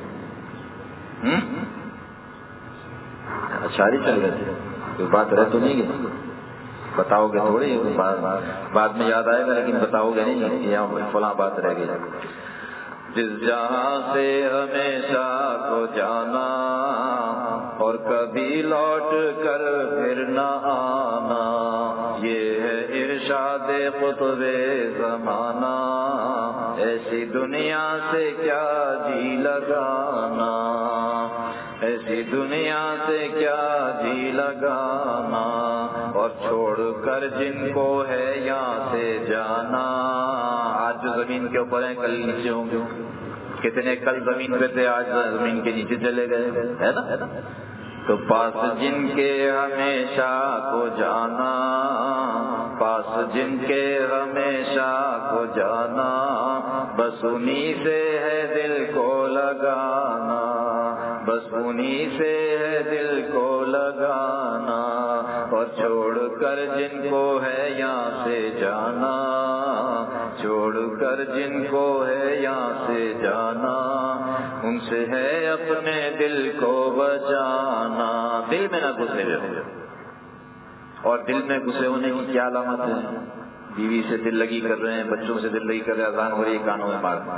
Speaker 1: اشاری چل رہے تھے، کوئی بات رہ تو نہیں گئی؟ بتاؤ گے تھوڑی، بعد میں یاد آئے گا لیکن بتاؤ گے نہیں، یہاں فلاں بات رہ گئی۔ جس جہاں سے ہمیشہ کو جانا، اور کبھی لوٹ کر پھر نہ آنا، یہ ہے ارشاد قطب زمانہ، ایسی دنیا سے کیا جی لگانا، ایسی دنیا سے کیا جی لگانا، اور چھوڑ کر جن کو ہے یہاں سے جانا۔ آج جو زمین کے اوپر ہیں کل نیچے ہوں گے، کتنے کل زمین پہ تھے آج زمین کے نیچے چلے گئے، ہے نا؟ تو پاس جن کے ہمیشہ کو جانا، پاس جن کے ہمیشہ کو جانا، بس انہی سے ہے دل کو لگانا، بس انہی سے ہے دل کو لگانا، اور چھوڑ کر جن کو ہے یہاں سے جانا، چھوڑ کر جن کو ہے یہاں سے جانا، ان سے ہے اپنے دل کو بچانا۔ دل میں نہ گھسے ہوئے، اور دل میں گھسے ہونے کی کیا علامت ہے؟ بیوی سے دل لگی کر رہے ہیں، بچوں سے دل لگی کر رہے ہیں، اذان ہو رہی ہے کانوں میں مار مار،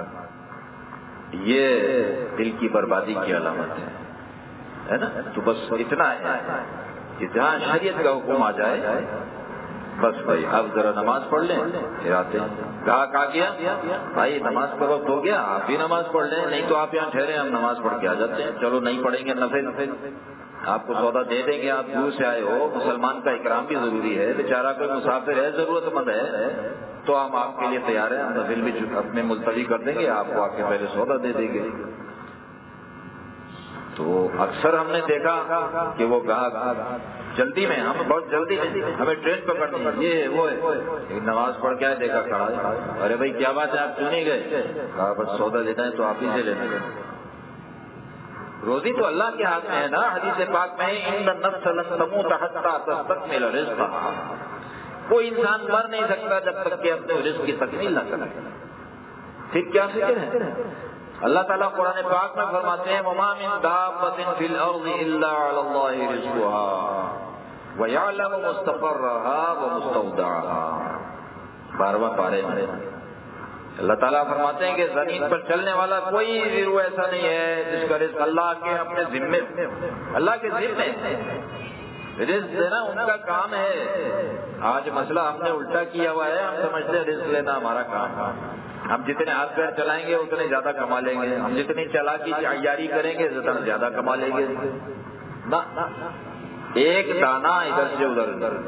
Speaker 1: یہ دل کی بربادی کی علامت ہے، ہے نا؟ تو بس اتنا ہے کہ جہاں شریعت کا حکم آ جائے، بس بھائی اب ذرا نماز پڑھ لیں، پھر آتے ہیں۔ کہا کہا کیا بھائی نماز کا وقت ہو گیا، آپ بھی نماز پڑھ لیں، نہیں تو آپ یہاں ٹھہرے، ہم نماز پڑھ کے آ جاتے ہیں۔ چلو نہیں پڑھیں گے نفل، آپ کو سودا دے دیں گے، آپ دور سے آئے ہو، مسلمان کا اکرام بھی ضروری ہے، بیچارہ کوئی مسافر ہے، ضرورت مند ہے، تو ہم آپ کے لیے تیار ہیں، ہم نفل بھی اپنے ملتوی کر دیں گے، آپ کو آ کے پہلے سودا دے دیں گے۔ تو اکثر ہم نے دیکھا کہ وہ گاہک جلدی میں، ہم بہت جلدی میں، ہمیں ٹرین پکڑنی ہے، یہ وہ ہے، نماز پڑھ کے دیکھا کھڑا ہے، ارے بھائی کیا بات ہے آپ کیوں نہیں گئے؟ کہا بس سودا لینا ہے تو آپ ہی سے لینا ہے۔ روزی تو اللہ کے ہاتھ میں ہے نا، حدیث پاک میں ان النفس لن تموت حتى تستكمل رزقها، کوئی انسان مر نہیں سکتا جب تک کہ اپنے رزق کی تکمیل نہ کرے۔ پھر کیا فکر ہے؟ اللہ تعالیٰ قرآن پاک میں فرماتے ہیں وَمَا مِن دَابَّةٍ فِي الْأَرْضِ إِلَّا عَلَى اللَّهِ رِزْقُهَا وَيَعْلَمُ مُسْتَقَرَّهَا وَمُسْتَوْدَعَهَا، بارہواں پارے میں اللہ تعالیٰ فرماتے ہیں کہ زمین پر چلنے والا کوئی زیرو ایسا نہیں ہے جس کا رزق اللہ کے اپنے ذمے، اللہ کے ذمے رزق دینا ان کا کام ہے۔ آج مسئلہ ہم نے الٹا کیا ہوا ہے، ہم سمجھتے ہیں رزق لینا ہمارا کام ہے، ہم جتنے ہاتھ پیر چلائیں گے اتنے زیادہ کما لیں گے، ہم جتنی چالاکی عیاری کریں گے اتنا زیادہ کما لیں گے۔ نہ، ایک دانہ ادھر سے ادھر ادھر۔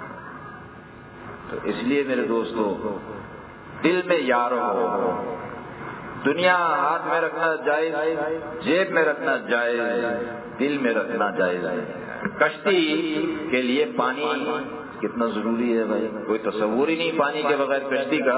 Speaker 1: تو اس لیے میرے دوستو دل میں یار ہو، دنیا ہاتھ میں رکھنا جائز، جیب میں رکھنا جائز، دل میں رکھنا جائز ہے۔ کشتی کے لیے پانی کتنا ضروری ہے بھائی، کوئی تصور ہی نہیں پانی کے بغیر کشتی کا۔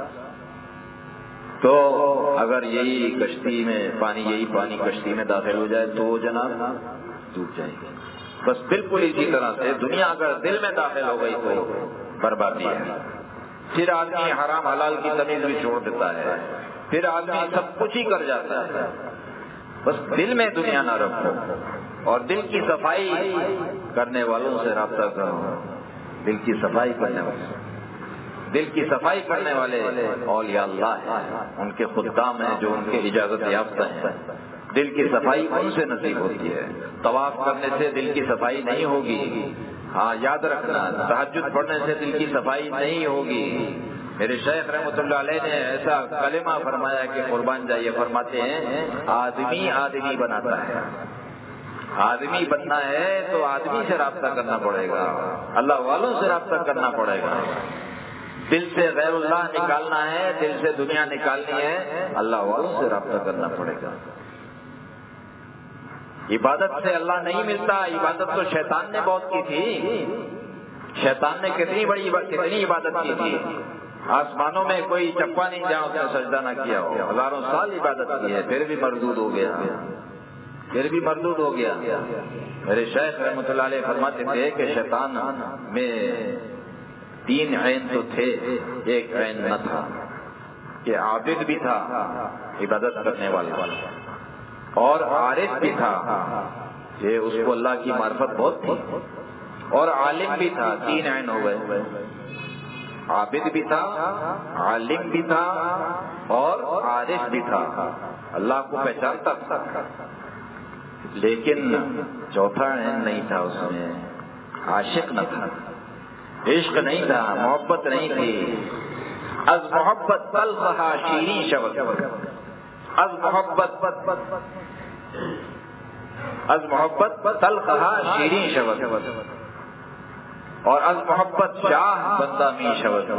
Speaker 1: تو اگر یہی کشتی میں پانی یہی پانی کشتی میں داخل ہو جائے تو جناب ڈوب جائے گی۔ بس بالکل اسی طرح سے دنیا اگر دل میں داخل ہو گئی تو بربادی ہے۔ پھر آدمی حرام حلال کی تمیز بھی چھوڑ دیتا ہے، پھر آدمی سب کچھ ہی کر جاتا ہے۔ بس دل میں دنیا نہ رکھو، اور دل کی صفائی کرنے والوں سے رابطہ کرو، دل کی صفائی کرنے والے دل کی صفائی کرنے والے اولیاء اللہ ہیں، ان کے خدام ہیں جو ان کے اجازت یافتہ ہیں۔ دل کی صفائی ان سے نصیب ہوتی ہے، طواف کرنے سے دل کی صفائی نہیں ہوگی۔ ہاں یاد رکھنا، تہجد پڑھنے سے دل کی صفائی نہیں ہوگی۔ میرے شیخ رحمۃ اللہ علیہ نے ایسا کلمہ فرمایا کہ قربان جائیے، فرماتے ہیں آدمی آدمی بناتا ہے، آدمی بننا ہے تو آدمی سے رابطہ کرنا پڑے گا، اللہ والوں سے رابطہ کرنا پڑے گا۔ دل سے غیر اللہ نکالنا ہے، دل سے دنیا نکالنی ہے، اللہ والوں سے رابطہ کرنا پڑے گا۔ عبادت سے اللہ نہیں ملتا، عبادت تو شیطان نے بہت کی تھی، شیطان نے کتنی بڑی کتنی عبادت کی تھی۔ آسمانوں میں کوئی چپا نہیں جہاں اس نے سجدہ نہ کیا ہو، ہزاروں سال عبادت کی ہے، پھر بھی مردود ہو گیا پھر بھی مردود ہو گیا میرے شیخ رحمۃ اللہ علیہ فرماتے تھے کہ شیطان میں تین عین تو تھے، ایک عین نہ تھا، کہ عابد بھی تھا عبادت کرنے والا، اور عارف بھی تھا کہ اس کو اللہ کی معرفت بہت تھی، اور عالم بھی تھا۔ تین عین ہو گئے، عابد بھی تھا، عالم بھی تھا، اور عارف بھی تھا، اللہ کو پہچانتا تھا، لیکن چوتھا عین نہیں تھا، اس میں عاشق نہ تھا، عشق نہیں تھا، محبت نہیں تھی۔ از محبت تلخہا شیریں شود، از محبت از محبت تلخہا شیریں شود، اور از محبت شاہ بندہ می شود۔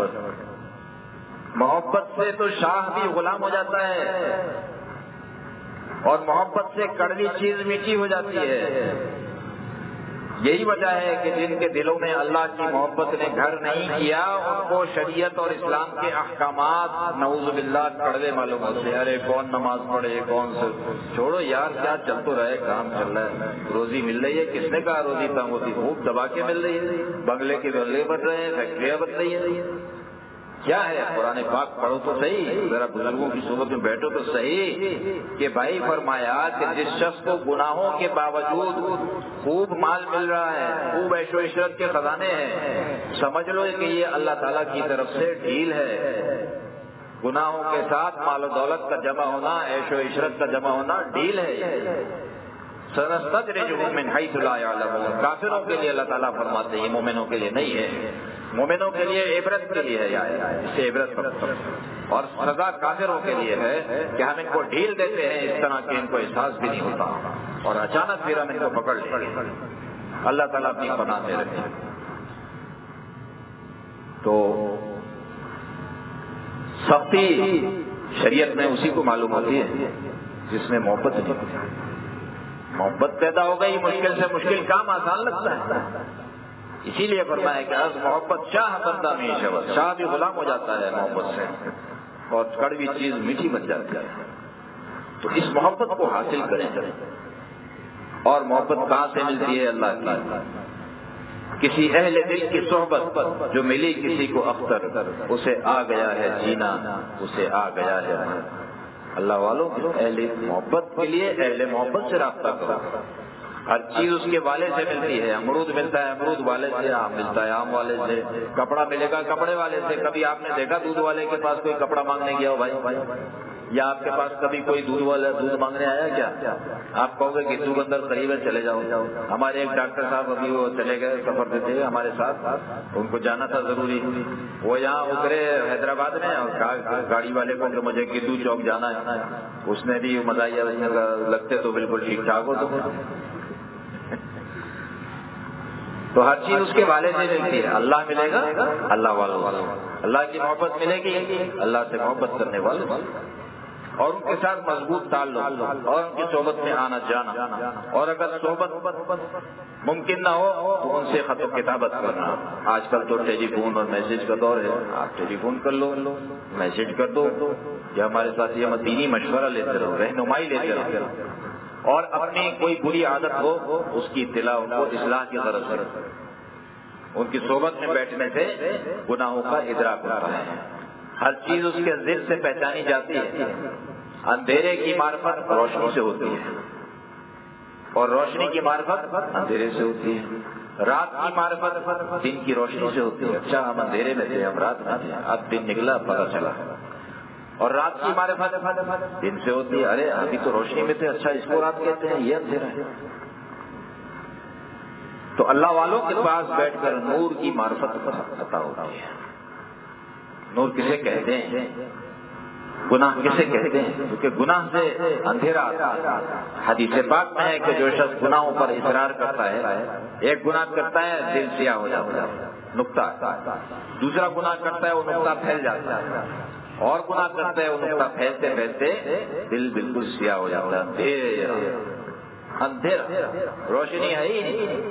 Speaker 1: محبت سے تو شاہ بھی غلام ہو جاتا ہے، اور محبت سے کڑوی چیز میٹھی ہو جاتی ہے۔ یہی وجہ ہے کہ جن کے دلوں میں اللہ کی محبت نے گھر نہیں کیا، ان کو شریعت اور اسلام کے احکامات نعوذ باللہ کڑوے معلوم ہوتے ہیں۔ ارے کون نماز پڑھے، کون سے، چھوڑو یار، کیا چل تو رہے، کام چل رہا ہے، روزی مل رہی ہے، کس نے کہا روزی تنگ ہوتی، خوب دبا کے مل رہی ہے، بنگلے کے بنگلے بن رہے ہیں، فیکٹریاں بن رہی ہیں، کیا ہے؟ قرآن پاک پڑھو تو صحیح، ذرا بزرگوں کی صحبت میں بیٹھو تو صحیح، کہ بھائی فرمایا کہ جس شخص کو گناہوں کے باوجود خوب مال مل رہا ہے، خوب عیش و عشرت کے خزانے ہیں، سمجھ لو کہ یہ اللہ تعالیٰ کی طرف سے ڈیل ہے۔ گناہوں کے ساتھ مال و دولت کا جمع ہونا، عیش و عشرت کا جمع ہونا ڈیل ہے۔ سنستدرجهم من حیث لا یعلمون، کافروں کے لیے اللہ تعالیٰ فرماتے ہیں، یہ مومنوں کے لیے نہیں ہے، مومنوں کے لیے عبرت کے لیے ہے، اس سے عبرت کرو، اور سزا کافروں کے لیے ہے کہ ہم ان کو ڈھیل دیتے ہیں اس طرح کہ ان کو احساس بھی نہیں ہوتا، اور اچانک پھر ہم ان کو پکڑ لیں گے۔ اللہ تعالیٰ اپنی پناہ میں رکھے۔ تو سختی شریعت میں اسی کو معلوم ہوتی ہے جس میں محبت نہیں ہوتی۔ محبت پیدا ہو گئی، مشکل سے مشکل کام آسان لگتا ہے. اسی لیے فرمایا کہ از محبت شاہ بندہ میں شبد، شاہ بھی غلام ہو جاتا ہے محبت سے، اور کڑوی چیز میٹھی بن جاتی ہے. تو اس محبت کو حاصل کریں. اور محبت کہاں سے ملتی ہے؟ اللہ کی. کسی اہل دل کی صحبت جو ملی کسی کو اختر، اسے آ گیا ہے جینا، اسے آ گیا ہے. اللہ والوں اہل محبت کے لیے اہل محبت سے رابطہ کرو. ہر چیز اس کے والے سے ملتی ہے. امرود ملتا ہے امرود والے سے، آم ملتا ہے آم والے سے، کپڑا ملے گا کپڑے والے سے. کبھی آپ نے دیکھا دودھ والے کے پاس کوئی کپڑا مانگنے گیا ہو بھائی؟ یا آپ کے پاس کبھی کوئی دودھ والا دودھ مانگنے آیا کیا؟ آپ کہو گے کہ تو اندر قریب ہے چلے جاؤ. ہمارے ایک ڈاکٹر صاحب ابھی وہ چلے گئے سفر پہ تھے ہمارے ساتھ، ان کو جانا تھا ضروری. وہ یہاں اترے حیدرآباد میں اور گاڑی والے کو کہ مجھے گدو چوک جانا ہے. اس نے بھی مزاحیہ لگتے تو بالکل ٹھیک ٹھاک ہو. تو تو ہر چیز اس کے والے سے ملتی ہے. اللہ ملے گا اللہ والوں، اللہ کی محبت ملے گی اللہ سے محبت کرنے والوں، اور ان کے ساتھ مضبوط تعلق، اور ان کی صحبت میں آنا جانا. اور اگر صحبت ممکن نہ ہو تو ان سے خط و کتابت کرنا. آج کل تو ٹیلی فون اور میسج کا دور ہے. آپ ٹیلی فون کر لو، میسج کر دو، یا ہمارے ساتھ یہ دینی مشورہ لیتے رہو، رہنمائی لیتے رہو. اور اپنی کوئی بری عادت ہو اس کی اطلاع کو اصلاح کی غرض سے. ان کی صحبت میں بیٹھنے سے گناہوں کا ادراک ہوتا ہے. ہر چیز اس کے ضد سے پہچانی جاتی ہے. اندھیرے کی معرفت روشنی سے ہوتی ہے، اور روشنی کی معرفت اندھیرے سے ہوتی ہے. رات کی معرفت دن کی روشنی سے ہوتی ہے. اچھا ہم اندھیرے میں تھے، ہم رات میں تھے، اب دن نکلا پتہ چلا. اور رات کی معرفت دن سے ہوتی ہے. ارے ابھی تو روشنی میں تھے، اچھا اس کو رات کہتے ہیں، یہ اندھیرا ہے. تو اللہ والوں کے پاس بیٹھ کر نور کی معرفت عطا ہوتی ہے. نور کسے کہتے ہیں؟ گناہ کسے کہتے ہیں؟ کیونکہ گناہ سے اندھیرا آتا ہے. حدیث پاک میں ہے کہ جو شخص گناہوں پر اصرار کرتا ہے، ایک گناہ کرتا ہے دل سیاہ ہو جاتا ہے، نقطہ. دوسرا گناہ کرتا ہے وہ نقطہ پھیل جاتا ہے، اور گناہ کرتا ہے وہ نقطہ پھیلتے پھیلتے دل بالکل سیاہ ہو جاتا ہے. اندھیرا، روشنی ہے ہی نہیں.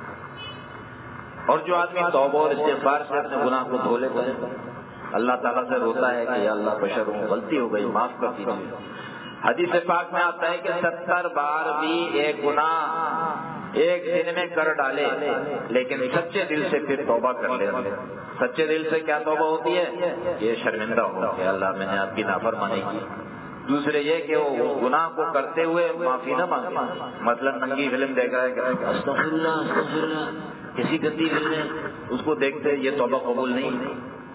Speaker 1: اور جو آدمی توبہ اور استغفار سے اپنے گناہ کو دھو لیتا ہے، اللہ تعالیٰ سے روتا ہے کہ یا اللہ بشر ہوں، غلطی ہو گئی، معاف کر دیجیے. حدیث پاک میں آتا ہے کہ ستر بار بھی ایک گناہ ایک دن میں کر ڈالے لیکن سچے دل سے پھر توبہ کر لے. سچے دل سے کیا توبہ ہوتی ہے؟ یہ شرمندہ ہو کہ اللہ میں نے آپ کی نافرمانی کی. دوسرے یہ کہ وہ گناہ کو کرتے ہوئے معافی نہ مانگے. مثلا ننگی فلم دیکھ رہا ہے کہ استغفر اللہ استغفر اللہ، کسی گندی فلم میں اس کو دیکھتے یہ توبہ قبول نہیں،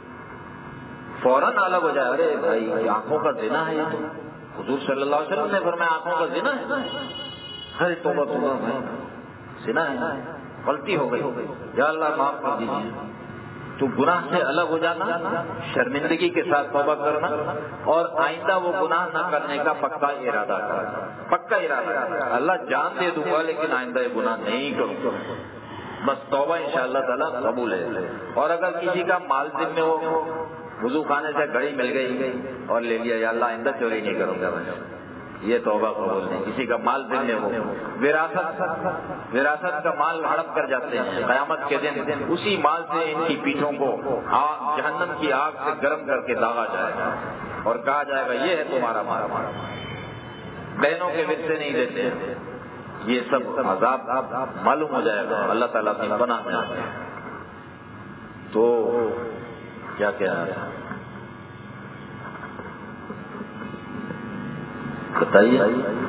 Speaker 1: فوراً الگ ہو جائے. ارے بھائی یہ آنکھوں کا زنا ہے، یہ تو حضور صلی اللہ علیہ وسلم نے فرمایا آنکھوں کا زنا ہے. ارے توبہ توبہ بھائی، زنا ہے، غلطی ہو گئی، یا اللہ معاف کر دیجیے. تو گناہ سے الگ ہو جانا، شرمندگی کے ساتھ توبہ کرنا، اور آئندہ وہ گناہ نہ کرنے کا پکا ارادہ کرنا. پکا ارادہ، اللہ جان دے دوں گا لیکن آئندہ یہ گناہ نہیں کروں گا. بس توبہ انشاءاللہ تعالیٰ قبول ہے. اور اگر کسی کا مال ذمہ میں ہو، وضو خانے سے گھڑی مل گئی اور لے لیا، یا اللہ آئندہ چوری نہیں کروں گا، یہ توبہ قبول نہیں. کسی کا مال ذمہ ہو، وراثت وراثت کا مال ہڑپ کر جاتے ہیں، قیامت کے دن اسی مال سے ان کی پیٹھوں کو جہنم کی آگ سے گرم کر کے داغا جائے گا اور کہا جائے گا یہ ہے تمہارا مال. بہنوں کے ورثے نہیں دیتے، یہ سب عذاب معلوم ہو جائے گا. اللہ تعالیٰ اپنی پناہ میں آتے ہیں. تو کیا کیا بتائیے.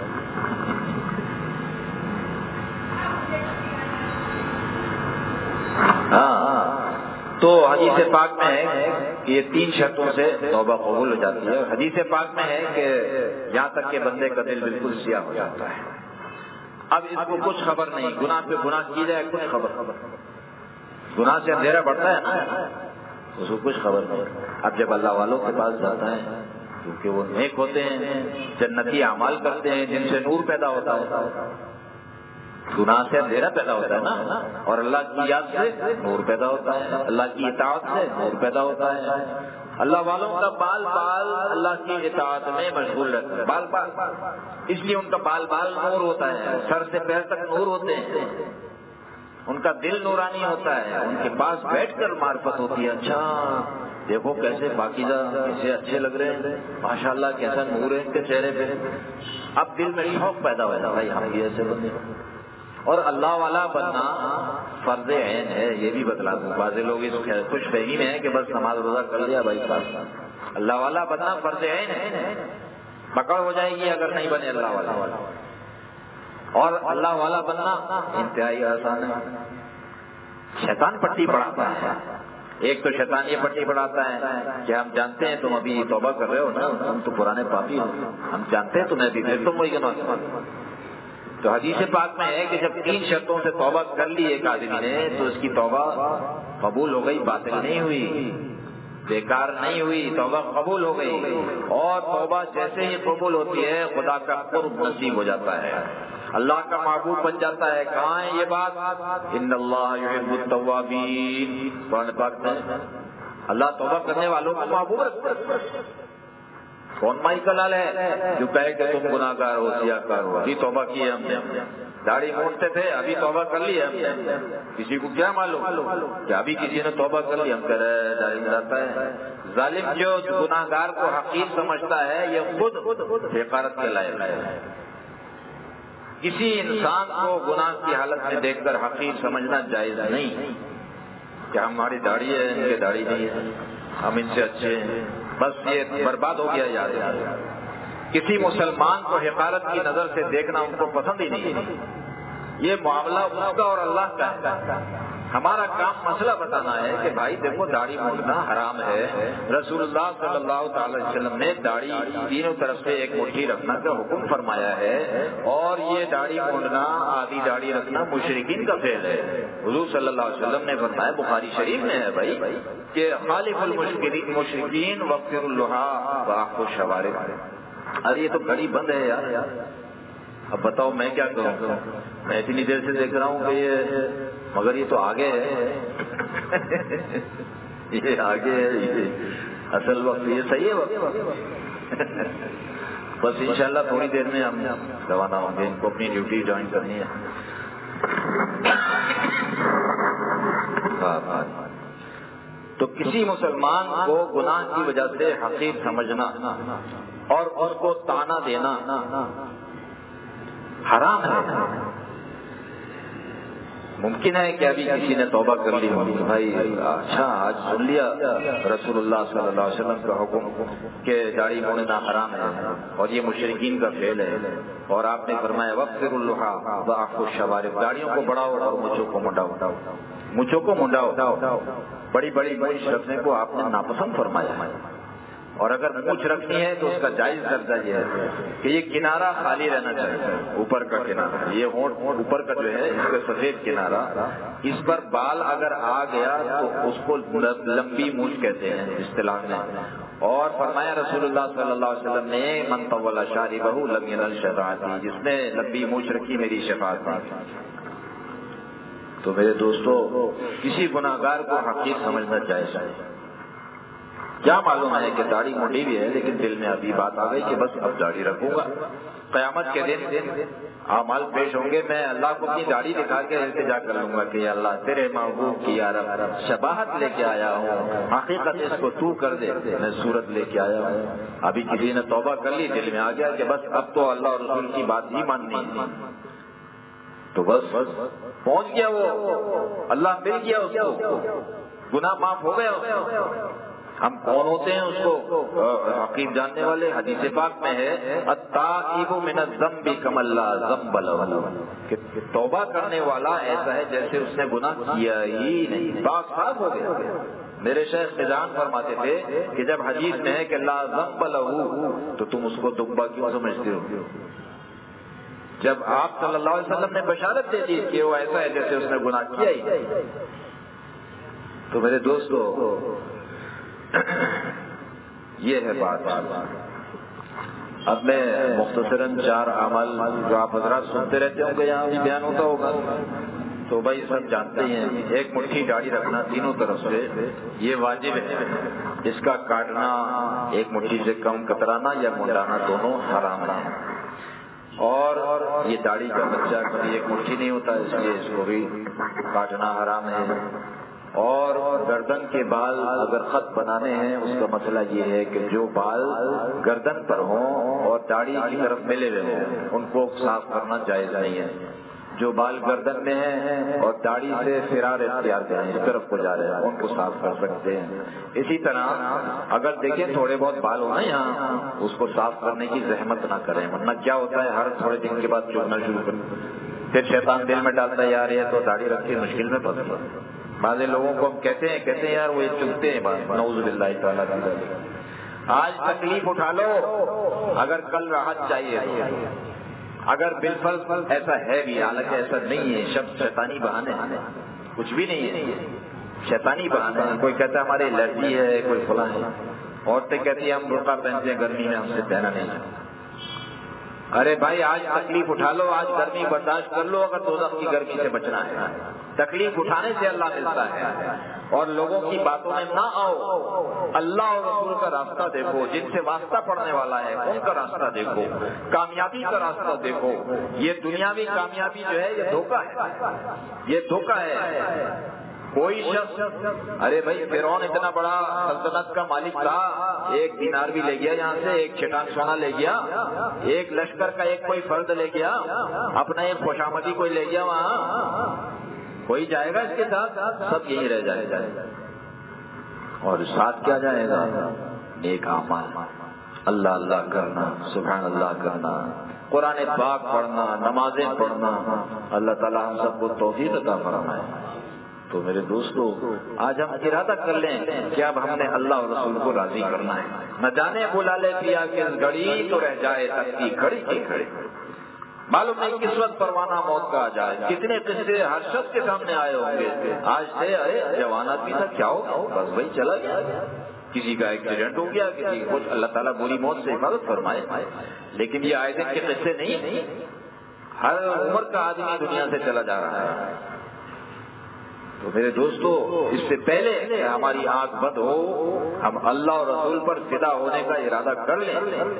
Speaker 1: ہاں تو حدیث پاک میں ہے کہ یہ تین شرطوں سے توبہ قبول ہو جاتی ہے. حدیث پاک میں ہے کہ یہاں تک کہ بندے کا دل بالکل سیاہ ہو جاتا ہے. اب اس کو کچھ خبر نہیں، گناہ پہ گناہ کی جائے کچھ خبر. گناہ سے اندھیرا بڑھتا ہے نا، اس کو کچھ خبر نہیں. اب جب اللہ والوں کے پاس جاتا ہے کیونکہ وہ نیک ہوتے ہیں، جنتی اعمال کرتے ہیں جن سے نور پیدا ہوتا ہے. گناہ سے اندھیرا پیدا ہوتا ہے نا، اور اللہ کی یاد سے نور پیدا ہوتا ہے، اللہ کی اطاعت سے نور پیدا ہوتا ہے. اللہ والوں کا بال بال اللہ کی اطاعت میں مشغول رہتا ہے، بال بال اس لیے ان کا بال بال نور ہوتا ہے، سر سے پیر تک نور ہوتے ہیں، ان کا دل نورانی ہوتا ہے، ان کے پاس بیٹھ کر معرفت ہوتی ہے، اچھا دیکھو کیسے پاکیزہ، کیسے اچھے لگ رہے ہیں، ماشاءاللہ کیسا نور ہے ان کے چہرے پہ۔ اب دل میں شوق پیدا ہوا ہے، بھائی ہم بھی ایسے بنے۔ اور اللہ والا بننا فرض عین ہے، یہ بھی بتلا دوں، بعض لوگ اس خوش فہمی میں ہے کہ بس نماز روزہ کر لیا بھائی بس۔ اللہ والا بننا فرض عین ہے، پکڑ ہو جائے گی اگر نہیں بنے اللہ والا۔ اور اللہ والا بننا انتہائی آسان ہے۔ شیطان پٹی پڑھاتا ہے، ایک تو شیطان یہ پٹی پڑھاتا ہے کہ ہم جانتے ہیں تم ابھی توبہ کر رہے ہو نا، تم تو پرانے پاپی ہو، ہم جانتے ہیں تمہیں ابھی، پھر تم وہی گناہ۔ تو حدیث پاک میں ہے کہ جب تین شرطوں سے توبہ کر لی ایک آدمی نے تو اس کی توبہ قبول ہو گئی، باطل نہیں ہوئی، بیکار نہیں ہوئی، توبہ قبول ہو گئی۔ اور توبہ جیسے ہی قبول ہوتی ہے خدا کا قرب نصیب ہو جاتا ہے، اللہ کا محبوب بن جاتا ہے۔ کہاں ہے یہ بات؟ ان اللہ یحب التوابین، قرآن پاک میں اللہ توبہ کرنے والوں کو محبوب رکھتا ہے۔ کون مائی کا لال ہے جو کہے کہ تم گناہ گار ہو، سیاہ کار ہو، ابھی توبہ کی ہے ہم نے، داڑھی مونڈتے تھے ابھی توبہ کر لی ہے ہم نے، کسی کو کیا معلوم کہ ابھی کسی نے توبہ کر لی، ہم کہہ رہے ہیں داڑھی ملاتا ہے۔ ظالم جو گناہ گار کو حقیر سمجھتا ہے یہ خود حقارت کے لائق ہے۔ کسی انسان کو گناہ کی حالت میں دیکھ کر حقیر سمجھنا جائز نہیں کہ ہماری داڑھی ہے ان کی داڑھی نہیں ہے، ہم ان سے اچھے ہیں، بس یہ برباد ہو گیا یاد ہے۔ کسی مسلمان کو حقارت کی نظر سے دیکھنا ان کو پسند ہی نہیں، یہ معاملہ اس کا اور اللہ کا ہے۔ ہمارا کام مسئلہ بتانا ہے کہ بھائی دیکھو داڑھی مونڈنا حرام ہے، رسول اللہ صلی اللہ تعالی علیہ وسلم نے داڑھی تینوں طرف سے ایک مٹھی رکھنا کا حکم فرمایا ہے، اور یہ داڑھی مونڈنا آدھی داڑھی رکھنا مشرکین کا فعل ہے۔ حضور صلی اللہ علیہ وسلم نے فرمایا، بخاری شریف میں ہے بھائی، کہ خالف المشرکین واغفر اللحا واعفوا الشوارب۔ ارے یہ تو گھڑی بند ہے یار، اب بتاؤ میں کیا کروں؟ میں اتنی دیر سے دیکھ رہا ہوں کہ یہ مگر یہ تو آگے ہے، یہ آگے ہے، یہ اصل وقت یہ صحیح ہے وقت۔ بس انشاءاللہ تھوڑی دیر میں ہم روانہ ہوں گے، ان کو اپنی ڈیوٹی جوائن کرنی ہے۔ تو کسی مسلمان کو گناہ کی وجہ سے حقیر سمجھنا اور اس کو تانا دینا حرام ہے۔ ممکن ہے کہ ابھی کسی نے توبہ کر لی ہوگی، بھائی اچھا آج سن لیا رسول اللہ صلی اللہ علیہ وسلم کا حکم کہ داڑھی مونڈنا حرام ہے اور یہ مشرکین کا فعل ہے، اور آپ نے فرمایا واغفر اللحا واعفوا الشوارب، داڑھیوں کو بڑھاؤ اور مونچھوں کو منڈاؤ، مونچھوں کو منڈاؤ۔ بڑی بڑی مونچھ رکھنے کو آپ نے ناپسند فرمایا، اور اگر مونچھ رکھنی ہے تو اس کا جائز درجہ یہ ہے کہ یہ کنارہ خالی رہنا چاہیے، اوپر کا کنارہ، یہ ہونٹ اوپر کا جو ہے اس کا سفید کنارہ، اس پر بال اگر آ گیا تو اس کو لمبی مونچھ کہتے ہیں اصطلاح میں۔ اور فرمایا رسول اللہ صلی اللہ علیہ وسلم نے من طول شاربہ لم ینل شفاعتی، جس نے لمبی مونچھ رکھی میری شفاعت پائی۔ تو میرے دوستو کسی گناہ گار کو حقیر سمجھنا جائز ہے۔ کیا معلوم ہے کہ داڑھی مونڈی بھی ہے لیکن دل میں ابھی بات آ گئی کہ بس اب داڑھی رکھوں گا، قیامت کے دن اعمال پیش ہوں گے، میں اللہ کو اپنی داڑھی دکھا کے التجا کر لوں گا کہ اللہ تیرے محبوب کی یا رب شباہت لے کے آیا ہوں، حقیقت اس کو تو کر دے، میں صورت لے کے آیا ہوں۔ ابھی کسی نے توبہ کر لی، دل میں آ گیا کہ بس اب تو اللہ اور رسول کی بات ہی ماننی ہے، تو بس پہنچ گیا، وہ اللہ مل گیا اس کو، گناہ معاف ہو گیا اس کو۔ ہم کون ہوتے ہیں اس کو حقیر جاننے والے؟ حدیث پاک میں ہے التائب من الذنب کمن لا ذنب له، کہ توبہ کرنے والا ایسا ہے جیسے اس نے گناہ کیا ہی نہیں، پاک صاف ہو گیا۔ میرے شیخ خزان فرماتے تھے کہ جب حدیث میں ہے کہ لا ذنب له تو تم اس کو دبا کیوں سمجھتے ہو؟ جب آپ صلی اللہ علیہ وسلم نے بشارت دے دی کہ وہ ایسا ہے جیسے اس نے گناہ کیا ہی نہیں۔ تو میرے دوستو یہ ہے بات۔ اب میں مختصراً چار عمل جو آپ حضرات سنتے رہتے ہوں گے یہاں بھی بیان ہوتا ہوگا، تو بھائی سب جانتے ہیں ایک مٹھی داڑھی رکھنا تینوں طرف سے یہ واجب ہے، اس کا کاٹنا ایک مٹھی سے کم کترانا یا منڈانا دونوں حرام ہے، اور یہ داڑھی کا بچہ کبھی ایک مٹھی نہیں ہوتا اس لیے اس کو بھی کاٹنا حرام ہے، اور گردن کے بال اگر خط بنانے ہیں اس کا مسئلہ یہ ہے کہ جو بال گردن پر ہوں اور داڑھی کی طرف ملے ہوئے ہوں ان کو صاف کرنا جائز نہیں ہے، جو بال گردن میں ہیں اور داڑھی سے فرار اختیار کریں اس طرف کو جا رہے ہیں ان کو صاف کر سکتے ہیں۔ اسی طرح اگر دیکھیں تھوڑے بہت بال ہونا یہاں اس کو صاف کرنے کی زحمت نہ کریں، ورنہ کیا ہوتا ہے ہر تھوڑے دن کے بعد چوبنا شروع کریں، پھر شیطان دل میں ڈالتا ہے یار یہ تو داڑھی رکھی مشکل میں پڑتی ہے۔ بعض لوگوں کو ہم کہتے ہیں کہتے ہیں یار وہ یہ چلتے ہیں بات، نعوذ باللہ تعالیٰ کی۔ آج تکلیف اٹھا لو اگر کل راحت چاہیے، اگر بالفرض ایسا ہے بھی، حالانکہ ایسا نہیں ہے، شب شیطانی بہانے ہیں، کچھ بھی نہیں ہے، شیطانی بہانے ہیں۔ کوئی کہتا ہے ہمارے الرجی ہے، کوئی فلاں ہے، عورتیں کہتی ہیں ہم برقع پہنتے ہیں گرمی میں ہم سے پہنا نہیں۔ ارے بھائی آج تکلیف اٹھا لو، آج گرمی برداشت کر لو، اگر دوزخ کی گرمی سے بچنا ہے۔ تکلیف اٹھانے سے اللہ ملتا ہے، اور لوگوں کی باتوں میں نہ آؤ، اللہ اور رسول کا راستہ دیکھو، جن سے واسطہ پڑنے والا ہے ان کا راستہ دیکھو، کامیابی کا راستہ دیکھو۔ یہ دنیاوی کامیابی جو ہے یہ دھوکہ ہے، یہ دھوکہ ہے۔ کوئی شخص، ارے بھائی فرعون اتنا بڑا سلطنت کا مالک تھا، ایک دینار بھی لے گیا یہاں سے، ایک چٹان سونا لے گیا، ایک لشکر کا ایک کوئی فرد لے گیا، اپنا ایک خوشامدی کوئی لے گیا، وہاں کوئی جائے گا اس کے ساتھ؟ سب یہی رہ جائے گا، اور ساتھ کیا جائے گا؟ نیک اعمال، اللہ اللہ کرنا، سبحان اللہ کرنا، قرآن پاک پڑھنا، نمازیں پڑھنا۔ اللہ تعالیٰ ہم سب کو توفیق عطا فرمائے۔ تو میرے دوستو آج ہم ارادہ کر لیں کہ اب ہم نے اللہ اور رسول کو راضی کرنا ہے، نہ جانے بلا لے پیا کس گھڑی تو رہ جائے تکتی کھڑی کی کھڑی۔ معلوم نہیں کس وقت پروانہ موت کا آ جائے، کتنے قصے ہر شخص کے سامنے آئے ہوں گے۔ آج سے ارے جوان آدمی تھا کیا ہو بس وہی چلا گیا، کسی کا ایکسیڈنٹ ہو گیا، کسی کو کچھ، اللہ تعالیٰ بری موت سے حفاظت فرمائے۔ لیکن یہ آئے دن کے قصے نہیں، ہر عمر کا آدمی دنیا سے چلا جا رہا ہے۔ تو میرے دوستو اس سے پہلے کہ ہماری آنکھ بند ہو، ہم اللہ اور رسول پر فدا ہونے کا ارادہ کر لیں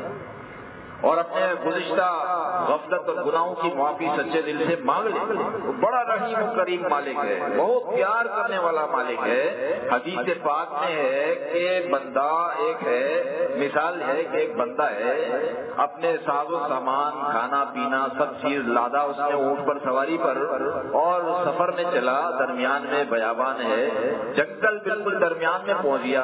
Speaker 1: اور اپنے گزشتہ غفلت اور گناہوں کی معافی سچے دل سے مانگ لیں۔ وہ بڑا رحیم و کریم مالک ہے، بہت پیار کرنے والا مالک ہے۔ حدیث پاک میں ہے کہ بندہ ایک ہے، مثال ہے کہ ایک بندہ ہے، اپنے ساز و سامان کھانا پینا سب چیز لادا اس نے اونٹ پر سواری پر، اور سفر میں چلا، درمیان میں بیابان ہے، جنگل بالکل درمیان میں پہنچ گیا،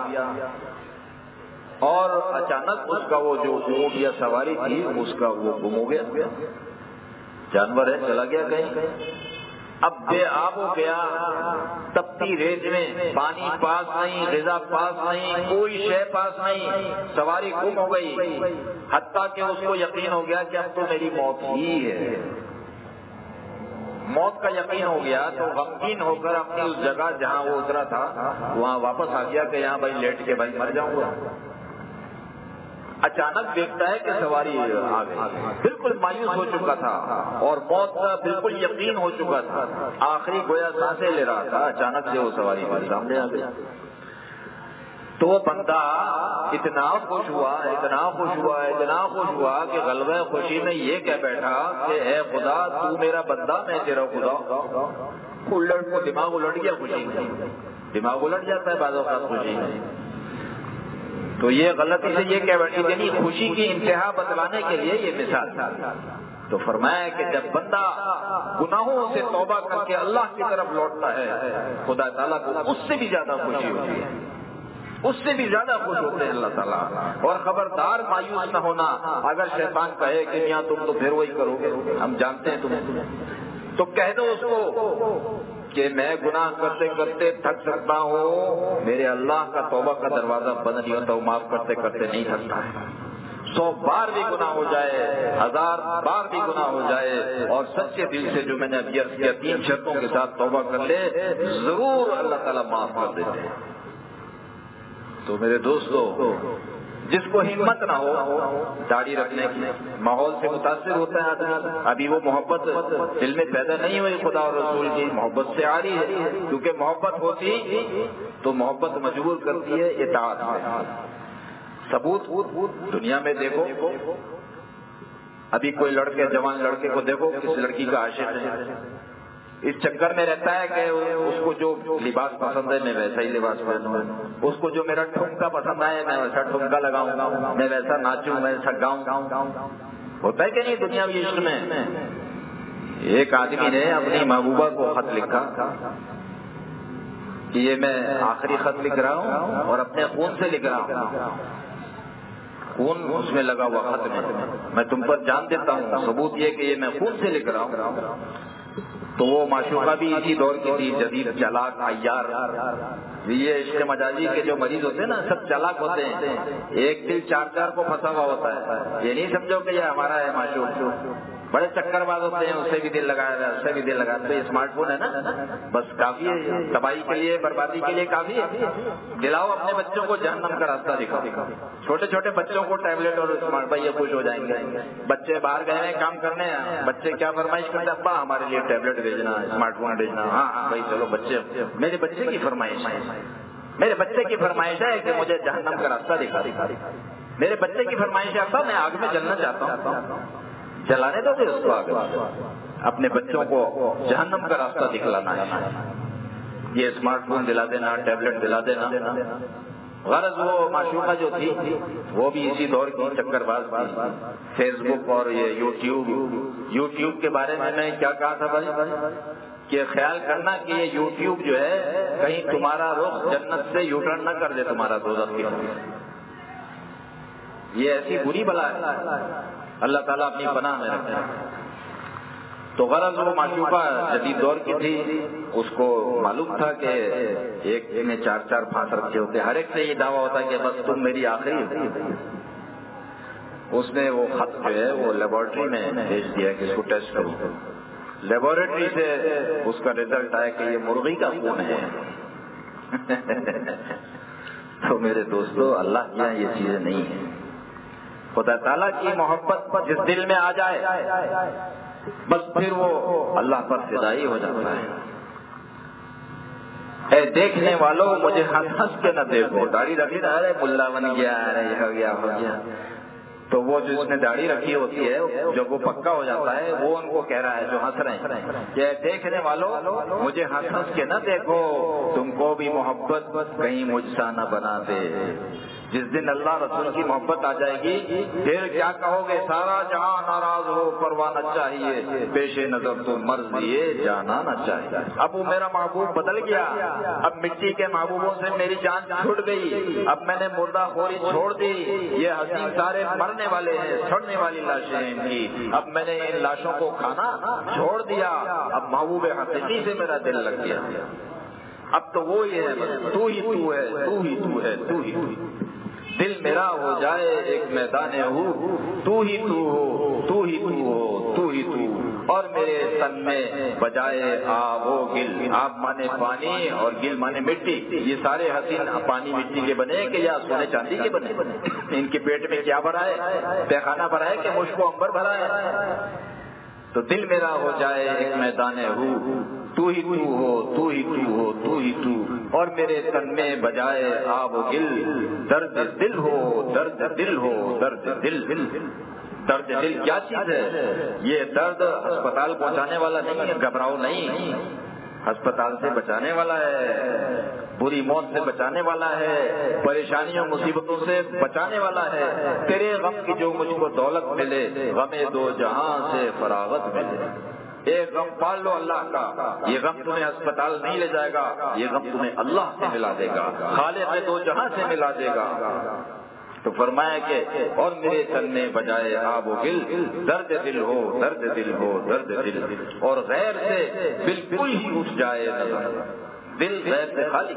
Speaker 1: اور اچانک اس کا وہ جو اونٹ یا سواری تھی اس کا وہ گم ہو گیا، جانور ہے چلا گیا کہیں۔ اب بے آب ہو گیا، تپتی ریت میں، پانی پاس نہیں، غذا پاس نہیں، کوئی شے پاس نہیں، سواری گم ہو گئی، حتیٰ کہ اس کو یقین ہو گیا کہ اب تو میری موت ہی ہے۔ موت کا یقین ہو گیا تو غمگین ہو کر اپنی اس جگہ جہاں وہ اترا تھا وہاں واپس آ گیا کہ یہاں بھائی لیٹ کے بھائی مر جاؤں گا۔ اچانک دیکھتا ہے کہ سواری آ گئی، بالکل مایوس ہو چکا تھا اور موت کا بالکل یقین ہو چکا تھا، آخری گویا سانسیں لے رہا تھا، اچانک سے وہ سواری ہمارے سامنے آ گئی۔ تو وہ بندہ اتنا خوش ہوا، اتنا خوش ہوا، اتنا خوش ہوا کہ غلبہ خوشی میں یہ کہہ بیٹھا کہ اے خدا تو میرا بندہ میں تیرا خدا۔ الٹ کو دماغ الٹ گیا خوشی میں، دماغ الٹ جاتا ہے بعض اوقات خوشی میں۔ تو یہ غلطی سے یہ کہہ بیٹھی، یعنی خوشی کی انتہا بتلانے کے لیے یہ مثال تھا۔ تو فرمایا کہ جب بندہ گناہوں سے توبہ کر کے اللہ کی طرف لوٹتا ہے خدا تعالیٰ کو اس سے بھی زیادہ خوشی ہوتی ہے، اس سے بھی زیادہ خوش ہوتے ہیں اللہ تعالیٰ۔ اور خبردار مایوس نہ ہونا، اگر شیطان کہے کہ میاں تم تو پھر وہی کرو گے، ہم جانتے ہیں تمہیں، تو کہہ دو اس کو کہ میں گناہ کرتے کرتے تھک سکتا ہوں، میرے اللہ کا توبہ کا دروازہ بند نہیں ہوتا، وہ معاف کرتے کرتے نہیں تھکتا ہے۔ سو بار بھی گناہ ہو جائے، ہزار بار بھی گناہ ہو جائے، اور سچے دل سے جو میں نے ابھی عرض کیا تین شرطوں کے ساتھ توبہ کر لے، ضرور اللہ تعالیٰ معاف کر دیتے ہیں۔ تو میرے دوستو جس کو ہمت نہ ہو داڑھی رکھنے کی، ماحول سے متاثر ہوتا ہے آدمی، ابھی وہ محبت دل میں پیدا نہیں ہوئی خدا اور رسول کی، محبت سے آ رہی ہے، کیونکہ محبت ہوتی تو محبت مجبور کرتی ہے اطاعت میں۔ ثبوت دنیا میں دیکھو، ابھی کوئی لڑکے جوان لڑکے کو دیکھو کس لڑکی کا عاشق ہے، اس چکر میں رہتا ہے کہ اس کو جو لباس پسند ہے میں ویسا ہی لباس پہنوں، اس کو جو میرا ٹھمکا پسند آئے میں ویسا ٹھمکا لگاؤں، میں ویسا ناچوں، میں ویسا گاؤں۔ ہوتا ہے کہ نہیں دنیاوی عشق میں؟ ایک آدمی نے اپنی محبوبہ کو خط لکھا کہ یہ میں آخری خط لکھ رہا ہوں اور اپنے خون سے لکھ رہا ہوں، خون اس میں لگا ہوا خط میں، میں تم پر جان دیتا ہوں، ثبوت یہ کہ یہ میں خون سے لکھ رہا ہوں۔ تو وہ معشوقہ بھی اسی دور کی تھی، جدید، چالاک، عیار۔ یہ عشق مجازی کے جو مریض ہوتے ہیں نا سب چالاک ہوتے ہیں، ایک دل چار چار کو پھنسا ہوا ہوتا ہے، یہ نہیں سمجھو کہ یہ ہمارا ہے معشوق، بڑے چکر باز ہوتے ہیں، اس سے بھی دل لگایا ہے، اس سے بھی دل لگایا، تو یہ اسمارٹ فون ہے نا بس کافی ہے، تباہی کے لیے، بربادی کے لیے کافی ہے۔ دلاؤ اپنے بچوں کو جہنم کا راستہ دکھاؤ، چھوٹے چھوٹے بچوں کو ٹیبلٹ اور اسمارٹ، بھائی یہ خوش ہو جائیں گے۔ بچے باہر گئے ہیں کام کرنے، بچے کیا فرمائش کرتے ہیں، ابا ہمارے لیے ٹیبلٹ بھیجنا، اسمارٹ فون بھیجنا۔ ہاں ہاں بھائی چلو، بچے، میرے بچے کی فرمائش ہے، میرے بچے کی فرمائش ہے کہ مجھے جہنم کا راستہ دکھا، میرے بچے کی فرمائش ہے ابا میں آگ میں جلنا چاہتا ہوں، جلانے دو گے اس کو آگے، اپنے بچوں کو جہنم کا راستہ دکھلانا ہے۔ یہ اسمارٹ فون دلا دینا، ٹیبلٹ دلا دینا۔ غرض وہ معشوقہ جو تھی وہ بھی اسی دور کی چکر باز تھی۔ فیس بک اور یہ یوٹیوب، یوٹیوب کے بارے میں میں کیا کہا تھا بھائی کہ خیال کرنا کہ یہ یوٹیوب جو ہے کہیں تمہارا رخ جنت سے یو ٹرن نہ کر دے تمہارا دوزخ کی طرف، یہ ایسی بری بلا ہے، اللہ تعالیٰ اپنی پناہ میں رکھے۔ تو غرض وہ معشوقہ جدید دور کی تھی، اس کو معلوم تھا کہ ایک میں چار چار پھانس رکھے ہوتے، ہر ایک سے یہ دعویٰ ہوتا کہ بس تم میری آخری ہو۔ اس نے وہ خط جو ہے وہ لیبورٹری میں بھیج دیا کہ اس کو ٹیسٹ کرو، لیبورٹری سے اس کا ریزلٹ آیا کہ یہ مرغی کا خون ہے۔ تو میرے دوستو، اللہ کے یہاں یہ چیزیں نہیں ہیں۔ خدا تعالیٰ کی محبت جس دل میں آ جائے بس پھر وہ اللہ پر فدائی ہو جاتا ہے۔ اے دیکھنے والوں مجھے ہنس ہنس کے نہ دیکھو، داڑھی رکھی نا، ارے ملا بن گیا، ارے یہ ہو گیا ہو گیا، تو وہ جو اس نے داڑھی رکھی ہوتی ہے جب وہ پکا ہو جاتا ہے وہ ان کو کہہ رہا ہے جو ہنس رہے ہیں کہ دیکھنے والوں مجھے ہنس ہنس کے نہ دیکھو، تم کو بھی محبت کہیں مجھ سا نہ بنا دے۔ جس دن اللہ رسول کی محبت آ جائے گی پھر کیا کہو گے، سارا جہاں ناراض ہو پروانا چاہیے، پیش نظر تو مرضی جانا نہ چاہیے۔ اب وہ میرا محبوب بدل گیا، اب مٹی کے محبوبوں سے میری جان چھوٹ گئی، اب میں نے مردہ خوری چھوڑ دی، یہ حسین سارے مرنے والے ہیں، سڑنے والی لاشیں ہیں ان کی، اب میں نے ان لاشوں کو کھانا چھوڑ دیا، اب محبوب حقیقی سے میرا دل لگ گیا، اب تو وہی ہے، بس تو ہی تو ہے، تو ہی تو ہے، تو ہی تو۔ دل میرا ہو جائے ایک میدان ہو، تو ہی تو ہو، تو ہی تو ہو، تو ہی تو، اور میرے تن میں بجائے آب و گل، آب مانے پانی اور گل مانے مٹی، یہ سارے حسین پانی مٹی کے بنے کہ یا سونے چاندی کے بنے؟ ان کے پیٹ میں کیا بھرا ہے؟ پیخانہ بھرا ہے کہ مشک و عنبر بھرا ہے؟ تو دل میرا ہو جائے ایک میدان ہو، تو ہی تو ہو، تو ہی تو ہو، تو ہی تو، اور میرے تن میں بجائے آب و گل، درد دل ہو، درد دل ہو، درد دل۔ درد دل کیا چیز ہے؟ یہ درد ہسپتال پہنچانے والا نہیں ہے، گھبراؤ نہیں، ہسپتال سے بچانے والا ہے، بری موت سے بچانے والا ہے، پریشانیوں مصیبتوں سے بچانے والا ہے۔ تیرے غم کی جو مجھ کو دولت ملے، غم دو جہاں سے فراغت ملے۔ ایک غم پال لو اللہ کا، یہ غم تمہیں ہسپتال نہیں لے جائے گا، یہ غم تمہیں اللہ سے ملا دے گا، خالق دو جہاں سے ملا دے گا۔ تو فرمایا کہ اور میرے تن میں بجائے آب و گل، درد دل ہو، درد دل ہو، درد دل، اور غیر سے بالکل ہی اٹھ جائے نظر، دل غیر سے خالی،